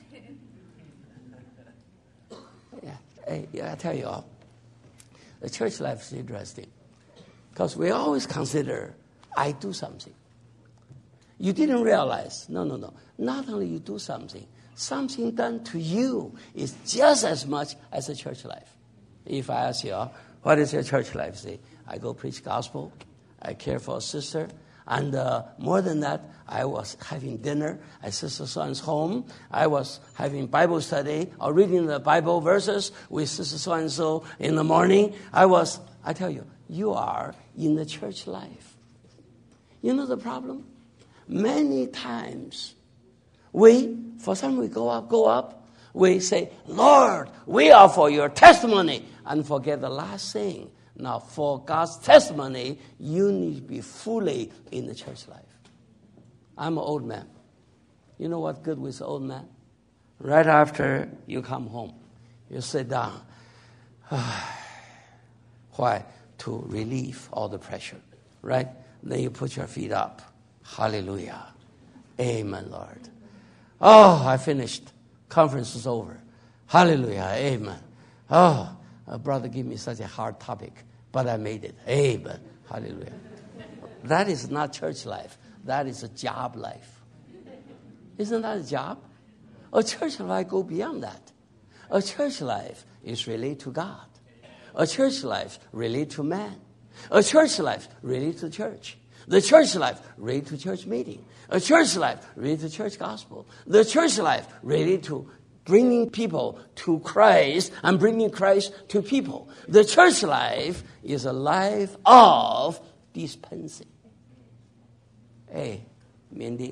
Yeah, hey, yeah, I tell you all, the church life is interesting. Because we always consider, I do something. You didn't realize, no, no, no. Not only you do something, something done to you is just as much as a church life. If I ask you, what is your church life? Say, I go preach gospel, I care for a sister, and uh, more than that, I was having dinner at Sister So-and-so's home. I was having Bible study or reading the Bible verses with Sister So-and-so in the morning. I was, I tell you, you are in the church life. You know the problem? Many times, we, for some we go up, go up, we say, Lord, we are for your testimony, and forget the last thing. Now, for God's testimony, you need to be fully in the church life. I'm an old man. You know what good with an old man? Right after you come home, you sit down. Why? To relieve all the pressure, right? Then you put your feet up. Hallelujah. Amen, Lord. Oh, I finished. Conference is over. Hallelujah. Amen. Oh, a brother gave me such a hard topic, but I made it. Amen. Hallelujah. That is not church life. That is a job life. Isn't that a job? A church life go beyond that. A church life is related to God. A church life related to man. A church life related to church. The church life related to church meeting. A church life related to church gospel. The church life related to bringing people to Christ and bringing Christ to people. The church life is a life of dispensing. Hey, Mindy,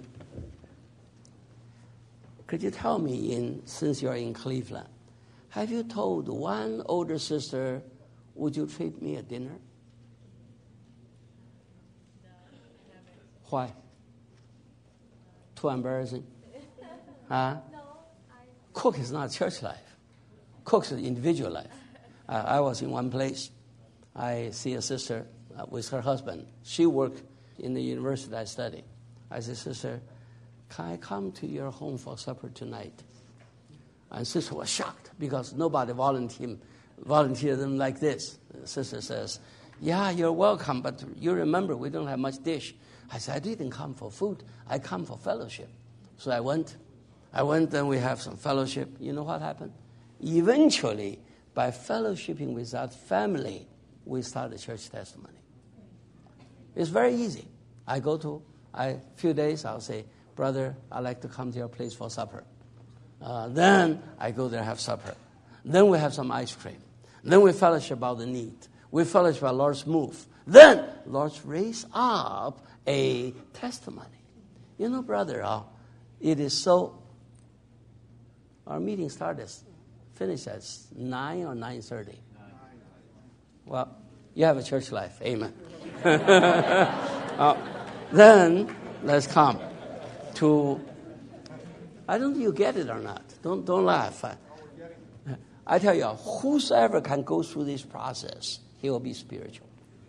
could you tell me, in since you're in Cleveland, have you told one older sister, would you treat me a dinner? Why? Too embarrassing? Huh? Cook is not church life. Cook is individual life. Uh, I was in one place. I see a sister uh, with her husband. She worked in the university I studied. I said, sister, can I come to your home for supper tonight? And sister was shocked because nobody volunteered, volunteered them like this. The sister says, yeah, you're welcome, but you remember we don't have much dish. I said, I didn't come for food. I come for fellowship. So I went. I went and we have some fellowship. You know what happened? Eventually, by fellowshipping with that family, we start the church testimony. It's very easy. I go to, a few days, I'll say, brother, I'd like to come to your place for supper. Uh, then I go there, have supper. Then we have some ice cream. Then we fellowship about the need. We fellowship about Lord's move. Then Lord's raise up a testimony. You know, brother, uh, it is so. Our meeting started, finished at nine or nine thirty. Well, you have a church life. Amen. uh, then let's come to. I don't know if you get it or not. Don't don't laugh. I, I tell you, whosoever can go through this process, he will be spiritual.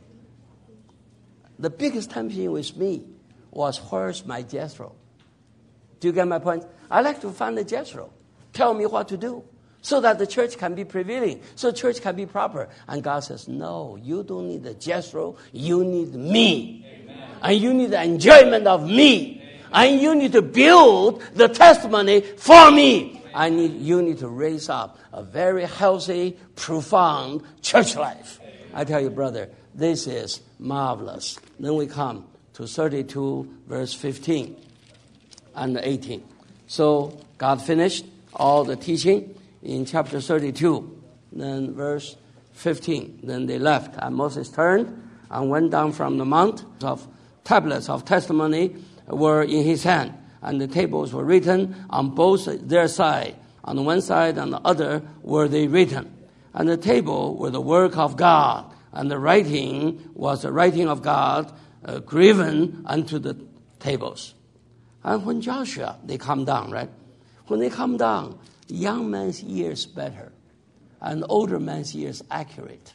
The biggest temptation with me was, where's my Jethro? Do you get my point? I like to find a Jethro. Tell me what to do so that the church can be prevailing, so church can be proper. And God says, no, you don't need the Jethro. You need me. Amen. And you need the enjoyment of me. Amen. And you need to build the testimony for me. I need you need to raise up a very healthy, profound church life. Amen. I tell you, brother, this is marvelous. Then we come to thirty-two, verse fifteen and eighteen. So God finished all the teaching in chapter thirty-two. Then verse fifteen. Then they left, and Moses turned and went down from the mount. Of tablets of testimony were in his hand, and the tables were written on both their side. On the one side and the other were they written. And the table were the work of God, and the writing was the writing of God uh, graven unto the tables. And when Joshua, they come down, right? When they come down, young man's ears better, and older man's ears accurate.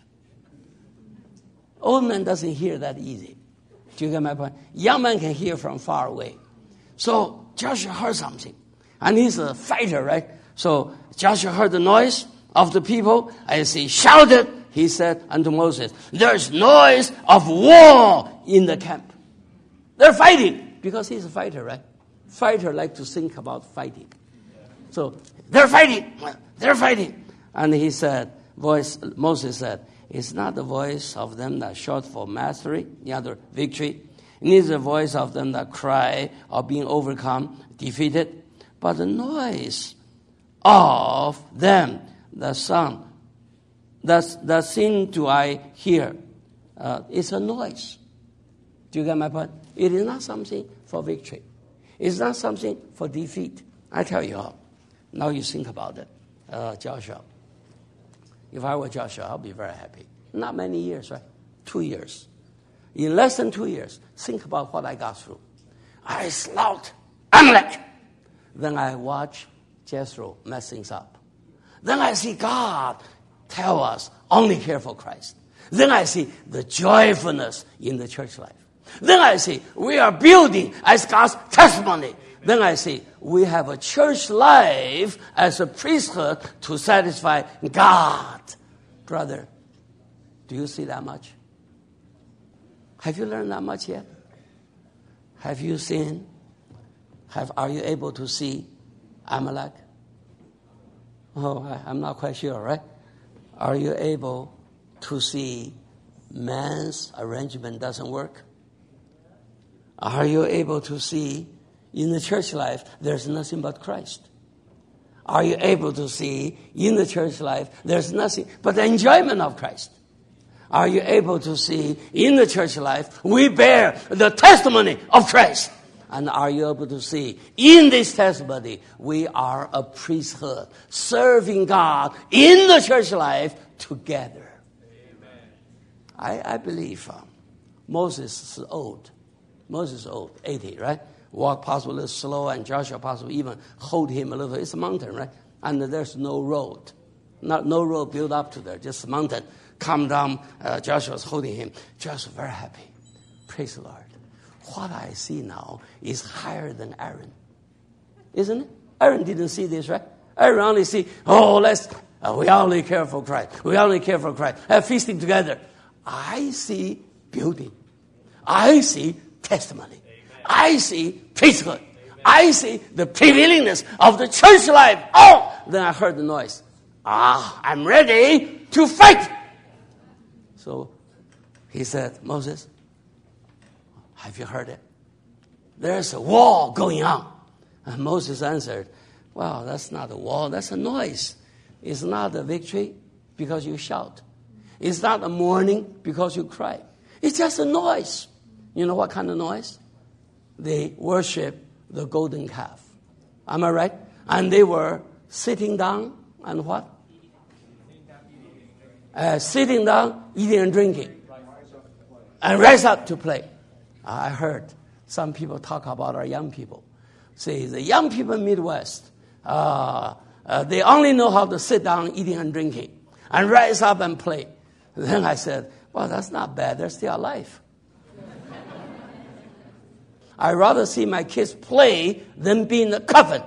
Old man doesn't hear that easy. Do you get my point? Young man can hear from far away. So Joshua heard something, and he's a fighter, right? So Joshua heard the noise of the people, and he shouted, he said unto Moses, there's noise of war in the camp. They're fighting, because he's a fighter, right? Fighter like to think about fighting. So they're fighting, they're fighting. And he said, voice, Moses said, it's not the voice of them that shout for mastery, the other victory. Neither the voice of them that cry of being overcome, defeated, but the noise of them that sound, that, that seem to I hear. Uh, it's a noise. Do you get my point? It is not something for victory. It's not something for defeat. I tell you how. Now you think about it, uh, Joshua. If I were Joshua, I'll be very happy. Not many years, right? Two years. In less than two years, think about what I got through. I slaughtered Amalek. Then I watch Jethro mess things up. Then I see God tell us, only care for Christ. Then I see the joyfulness in the church life. Then I see we are building as God's testimony. Then I see we have a church life as a priesthood to satisfy God. Brother, do you see that much? Have you learned that much yet? Have you seen? Have, are you able to see Amalek? Oh, I, I'm not quite sure, right? Are you able to see man's arrangement doesn't work? Are you able to see in the church life there's nothing but Christ? Are you able to see in the church life there's nothing but the enjoyment of Christ? Are you able to see in the church life we bear the testimony of Christ? And are you able to see in this testimony we are a priesthood serving God in the church life together? Amen. I, I believe uh, Moses is old. Moses is old, eighty, right? Walk possibly a little slow, and Joshua possibly even hold him a little. It's a mountain, right? And there's no road. Not no road built up to there, just a mountain. Come down, uh, Joshua's holding him. Joshua very happy. Praise the Lord. What I see now is higher than Aaron. Isn't it? Aaron didn't see this, right? Aaron only see, oh, let's, uh, we only care for Christ. We only care for Christ. Have feasting together. I see beauty. I see testimony. Amen. I see priesthood. Amen. I see the prevalence of the church life. Oh, then I heard the noise. Ah, I'm ready to fight. So he said, Moses, have you heard it? There's a war going on. And Moses answered, well, that's not a war, that's a noise. It's not a victory because you shout. It's not a mourning because you cry. It's just a noise. You know what kind of noise? They worship the golden calf. Am I right? And they were sitting down and what? Uh, sitting down, eating and drinking. And rise up to play. I heard some people talk about our young people. Say the young people in Midwest, uh, uh, they only know how to sit down, eating and drinking, and rise up and play. Then I said, well, that's not bad. They're still alive. I'd rather see my kids play than be in the coffin.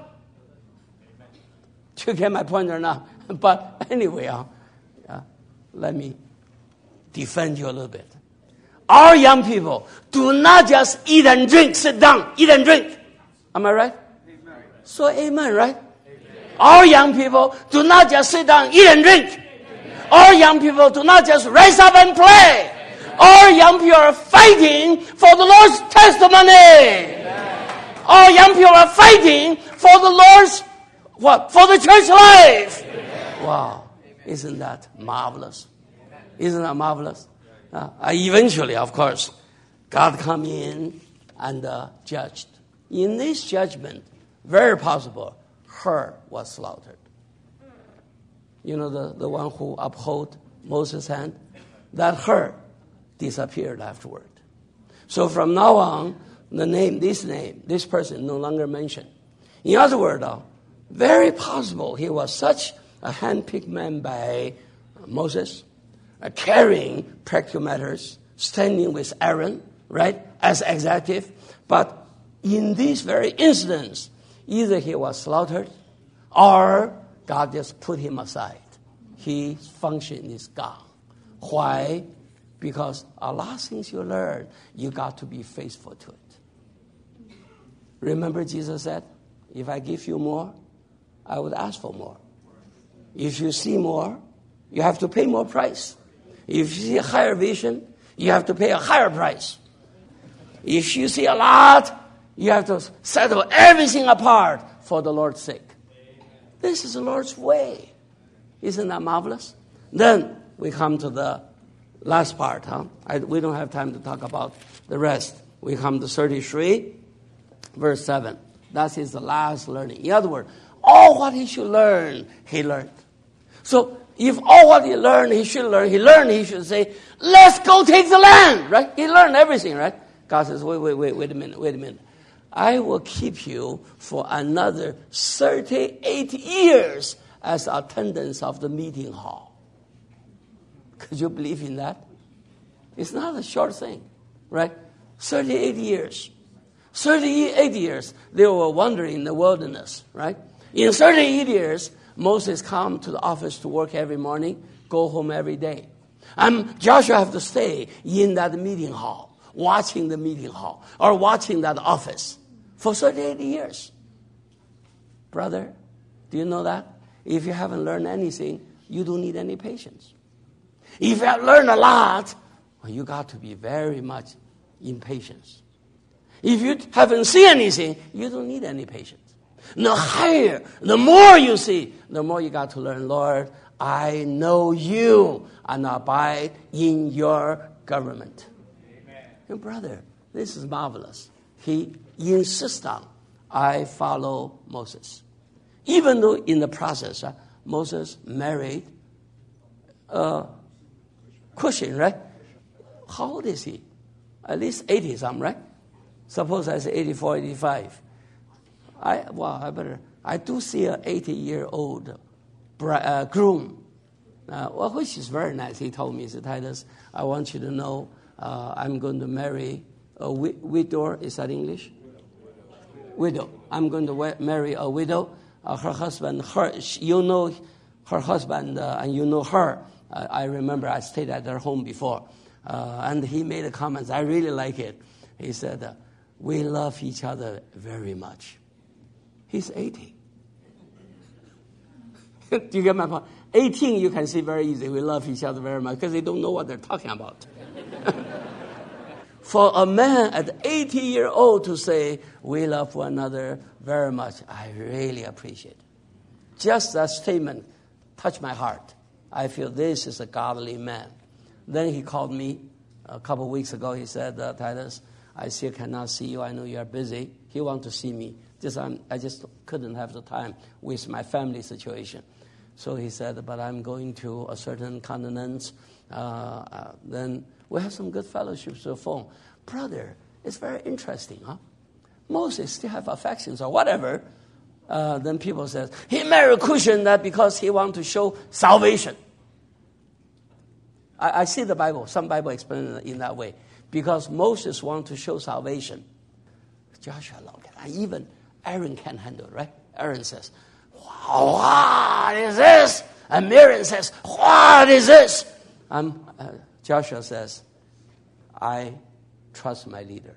Do you get my point or not? But anyway, uh, uh, let me defend you a little bit. Our young people do not just eat and drink, sit down, eat and drink. Am I right? Amen. So amen, right? Amen. Our young people do not just sit down, eat and drink. Amen. Our young people do not just rise up and play. Amen. Our young people are fighting for the Lord's testimony. Amen. Our young people are fighting for the Lord's, what? For the church life. Amen. Wow. Isn't that marvelous? Isn't that marvelous? Uh, eventually, of course, God come in and uh, judged. In this judgment, very possible, Hur was slaughtered. You know, the, the one who upheld Moses' hand? That Hur disappeared afterward. So from now on, the name, this name, this person no longer mentioned. In other words, uh, very possible he was such a hand-picked man by Moses, uh, carrying practical matters, standing with Aaron, right, as executive. But in this very instance, either he was slaughtered or God just put him aside. His function is gone. Why? Because a lot of things you learn, you got to be faithful to it. Remember Jesus said, if I give you more, I would ask for more. If you see more, you have to pay more price. If you see a higher vision, you have to pay a higher price. If you see a lot, you have to settle everything apart for the Lord's sake. This is the Lord's way. Isn't that marvelous? Then we come to the last part. Huh? I, we don't have time to talk about the rest. We come to thirty-three, verse seven. That is the last learning. In other words, all what he should learn, he learned. So if all what he learned, he should learn, he learned, he should say, let's go take the land, right? He learned everything, right? God says, wait, wait, wait, wait a minute, wait a minute. I will keep you for another thirty-eight years as attendants of the meeting hall. Could you believe in that? It's not a short thing, right? thirty-eight years. thirty-eight years, they were wandering in the wilderness, right? In thirty-eight years, Moses come to the office to work every morning, go home every day. And Joshua have to stay in that meeting hall, watching the meeting hall, or watching that office for thirty-eight years. Brother, do you know that? If you haven't learned anything, you don't need any patience. If you have learned a lot, well, you got to be very much impatient. If you haven't seen anything, you don't need any patience. The higher, the more you see, the more you got to learn, Lord, I know you and abide in your government. Amen. And brother, this is marvelous. He insists on, I follow Moses. Even though in the process, uh, Moses married uh, Cushan, right? How old is he? At least eighty something, right? Suppose I say eighty-four, eighty-five. I, well, I better, I do see an eighty-year-old uh, groom, uh, well, which is very nice. He told me, he said, Titus, I want you to know uh, I'm going to marry a wi- widow. Is that English? Widow. I'm going to wa- marry a widow. Uh, her husband, her, you know her husband uh, and you know her. Uh, I remember I stayed at their home before. Uh, and he made a comment. I really like it. He said, uh, we love each other very much. He's eighty. Do you get my point? eighteen, you can see very easily. We love each other very much because they don't know what they're talking about. For a man at eighty years old to say, we love one another very much, I really appreciate it. Just that statement touched my heart. I feel this is a godly man. Then he called me a couple of weeks ago. He said, uh, Titus, I still cannot see you. I know you are busy. He wants to see me. Just, I'm, I just couldn't have the time with my family situation. So he said, but I'm going to a certain continent. Uh, uh, then we have some good fellowships on the phone. Brother, it's very interesting, huh? Moses still have affections or whatever. Uh, then people say, he married Cushan that because he want to show salvation. I, I see the Bible. Some Bible explain it in that way. Because Moses want to show salvation. Joshua, look at that. Even Aaron can't handle it, right? Aaron says, what is this? And Miriam says, what is this? Um, uh, Joshua says, I trust my leader.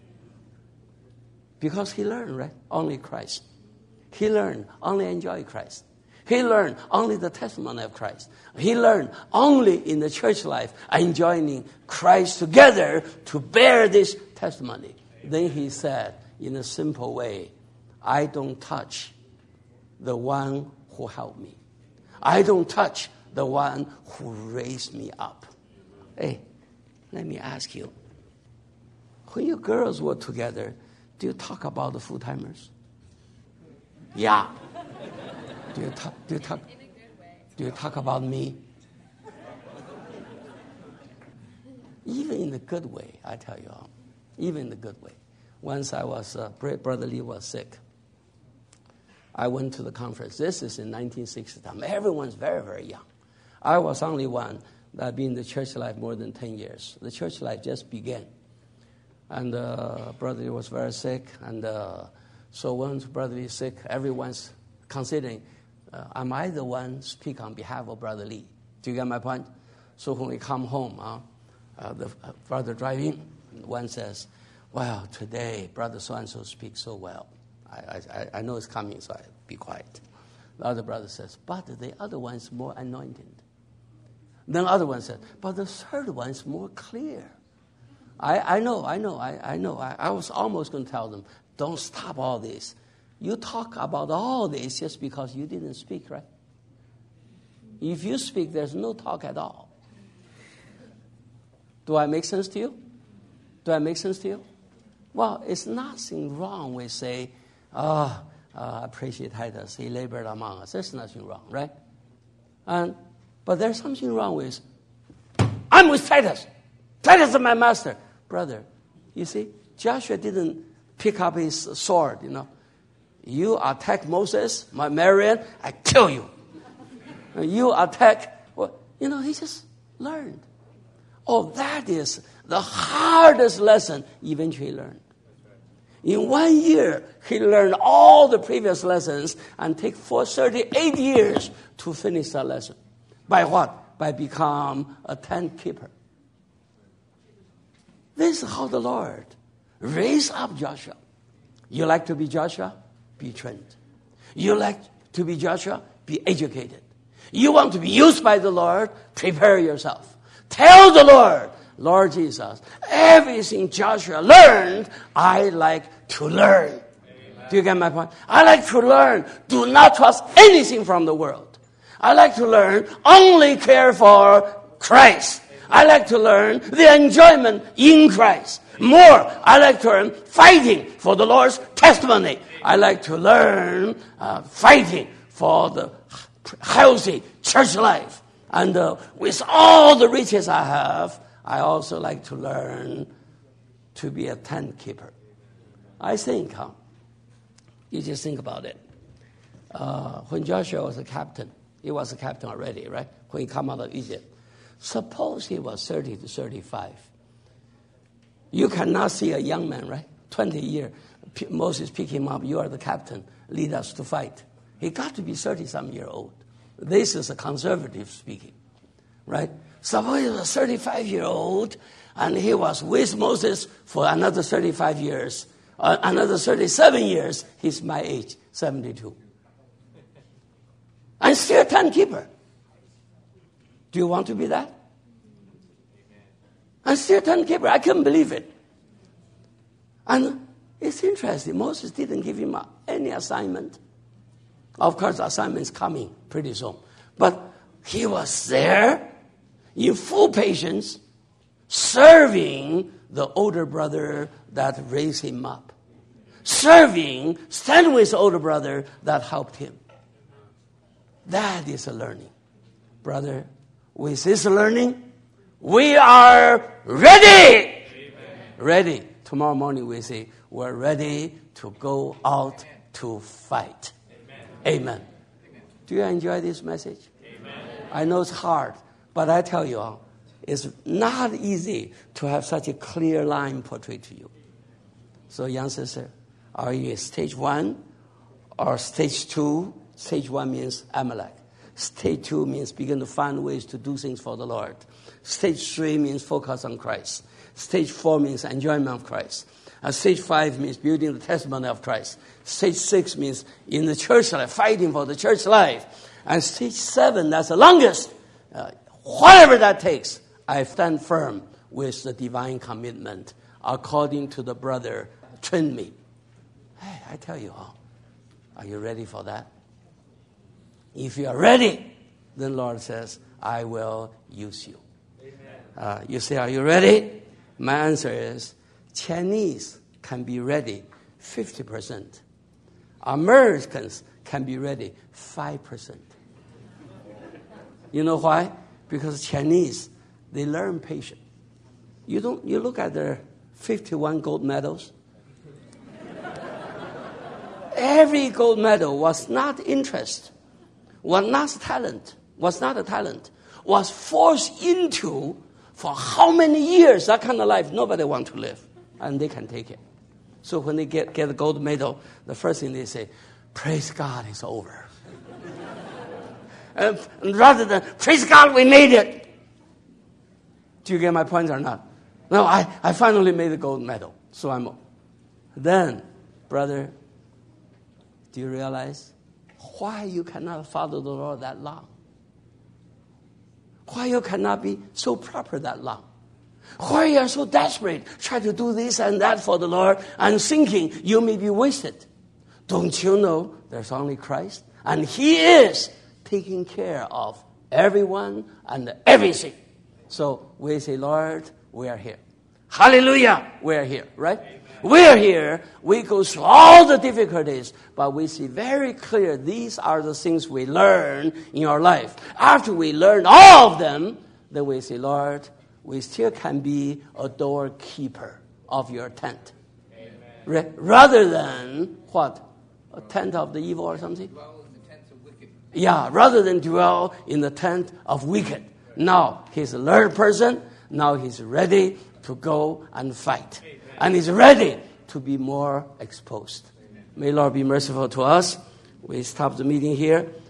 Because he learned, right? Only Christ. He learned, only enjoy Christ. He learned only the testimony of Christ. He learned only in the church life enjoying Christ together to bear this testimony. Then he said, in a simple way, I don't touch the one who helped me. I don't touch the one who raised me up. Hey, let me ask you, when you girls were together, do you talk about the full-timers? Yeah. Do you talk, do you talk, do you talk about me? Even in the good way, I tell you all. Even in the good way. Once I was, uh, Brother Lee was sick. I went to the conference. This is in nineteen sixty time. Everyone's very, very young. I was only one that been in the church life more than ten years. The church life just began. And uh, Brother Lee was very sick. And uh, so once Brother Lee is sick, everyone's considering, uh, am I the one speak on behalf of Brother Lee? Do you get my point? So when we come home, uh, uh, the uh, brother driving, one says, well, today Brother so-and-so speaks so well. I, I, I know it's coming, so I be quiet. The other brother says, but the other one's more anointed. Then the other one said, but the third one's more clear. I, I know, I know, I, I know. I, I was almost going to tell them, don't stop all this. You talk about all this just because you didn't speak, right? If you speak, there's no talk at all. Do I make sense to you? Do I make sense to you? Well, it's nothing wrong with say, oh, uh, I appreciate Titus. He labored among us. There's nothing wrong, right? And but there's something wrong with, I'm with Titus. Titus is my master. Brother, you see, Joshua didn't pick up his sword, you know. You attack Moses, my Marian, I kill you. You attack, well, you know, he just learned. Oh, that is the hardest lesson eventually learned. In one year, he learned all the previous lessons and take for thirty-eight years to finish that lesson. By what? By become a tent keeper. This is how the Lord raised up Joshua. You like to be Joshua? Be trained. You like to be Joshua? be educated. You want to be used by the Lord, prepare yourself. Tell the Lord, Lord Jesus, everything Joshua learned, I like to learn. Amen. Do you get my point? I like to learn. Do not trust anything from the world. I like to learn, only care for Christ. I like to learn the enjoyment in Christ. More, I like to learn fighting for the Lord's testimony. I like to learn uh, fighting for the healthy church life. And uh, with all the riches I have, I also like to learn to be a tent keeper. I think, huh? You just think about it. Uh, when Joshua was a captain, he was a captain already, right? When he came out of Egypt. Suppose he was thirty to thirty-five. You cannot see a young man, right? twenty years. P- Moses pick him up. You are the captain. Lead us to fight. He got to be thirty-some year old. This is a conservative speaking, right? Suppose he was a thirty-five-year-old, and he was with Moses for another thirty-five years. Uh, another thirty-seven years, he's my age, seventy-two. And still a tent keeper. Do you want to be that? I'm still a tent keeper. I couldn't believe it. And it's interesting. Moses didn't give him any assignment. Of course, the assignment is coming pretty soon. But he was there in full patience, serving the older brother that raised him up. Serving, standing with the older brother that helped him. That is a learning. Brother, with this learning, we are ready. Amen. Ready. Tomorrow morning we say, we're ready to go out to fight. Amen. Amen. Do you enjoy this message? Amen. I know it's hard, but I tell you all, it's not easy to have such a clear line portrayed to you. So, young sister, are you in stage one or stage two? Stage one means Amalek. Stage two means begin to find ways to do things for the Lord. Stage three means focus on Christ. Stage four means enjoyment of Christ. And stage five means building the testimony of Christ. Stage six means in the church life, fighting for the church life. And stage seven, that's the longest. Uh, whatever that takes, I stand firm with the divine commitment according to the brother trained me. Hey, I tell you all, are you ready for that? If you are ready, then Lord says, I will use you. Uh, you say, are you ready? My answer is, Chinese can be ready fifty percent. Americans can be ready five percent. You know why? Because Chinese, they learn patience. You don't. You look at their fifty-one gold medals. Every gold medal was not interest, was not talent, was not a talent, was forced into for how many years, that kind of life nobody wants to live, and they can take it. So when they get, get a gold medal, the first thing they say, praise God, it's over. and, and rather than, praise God, we made it. Do you get my point or not? No, I, I finally made the gold medal, so I'm... Then, brother, do you realize why you cannot follow the Lord that long? Why you cannot be so proper that long? Why you are so desperate, try to do this and that for the Lord, and thinking you may be wasted? Don't you know there's only Christ? And He is taking care of everyone and everything. So we say, Lord, we are here. Hallelujah, we are here, right? Amen. We are here. We go through all the difficulties, but we see very clear these are the things we learn in our life. After we learn all of them, then we say, Lord, we still can be a doorkeeper of your tent. Amen. Rather than, what? A tent of the evil or something? Dwell in the tents of wicked. Yeah, rather than dwell in the tent of wicked. Now, he's a learned person. Now he's ready to go and fight. Amen. And he's ready to be more exposed. Amen. May Lord be merciful to us. We stop the meeting here.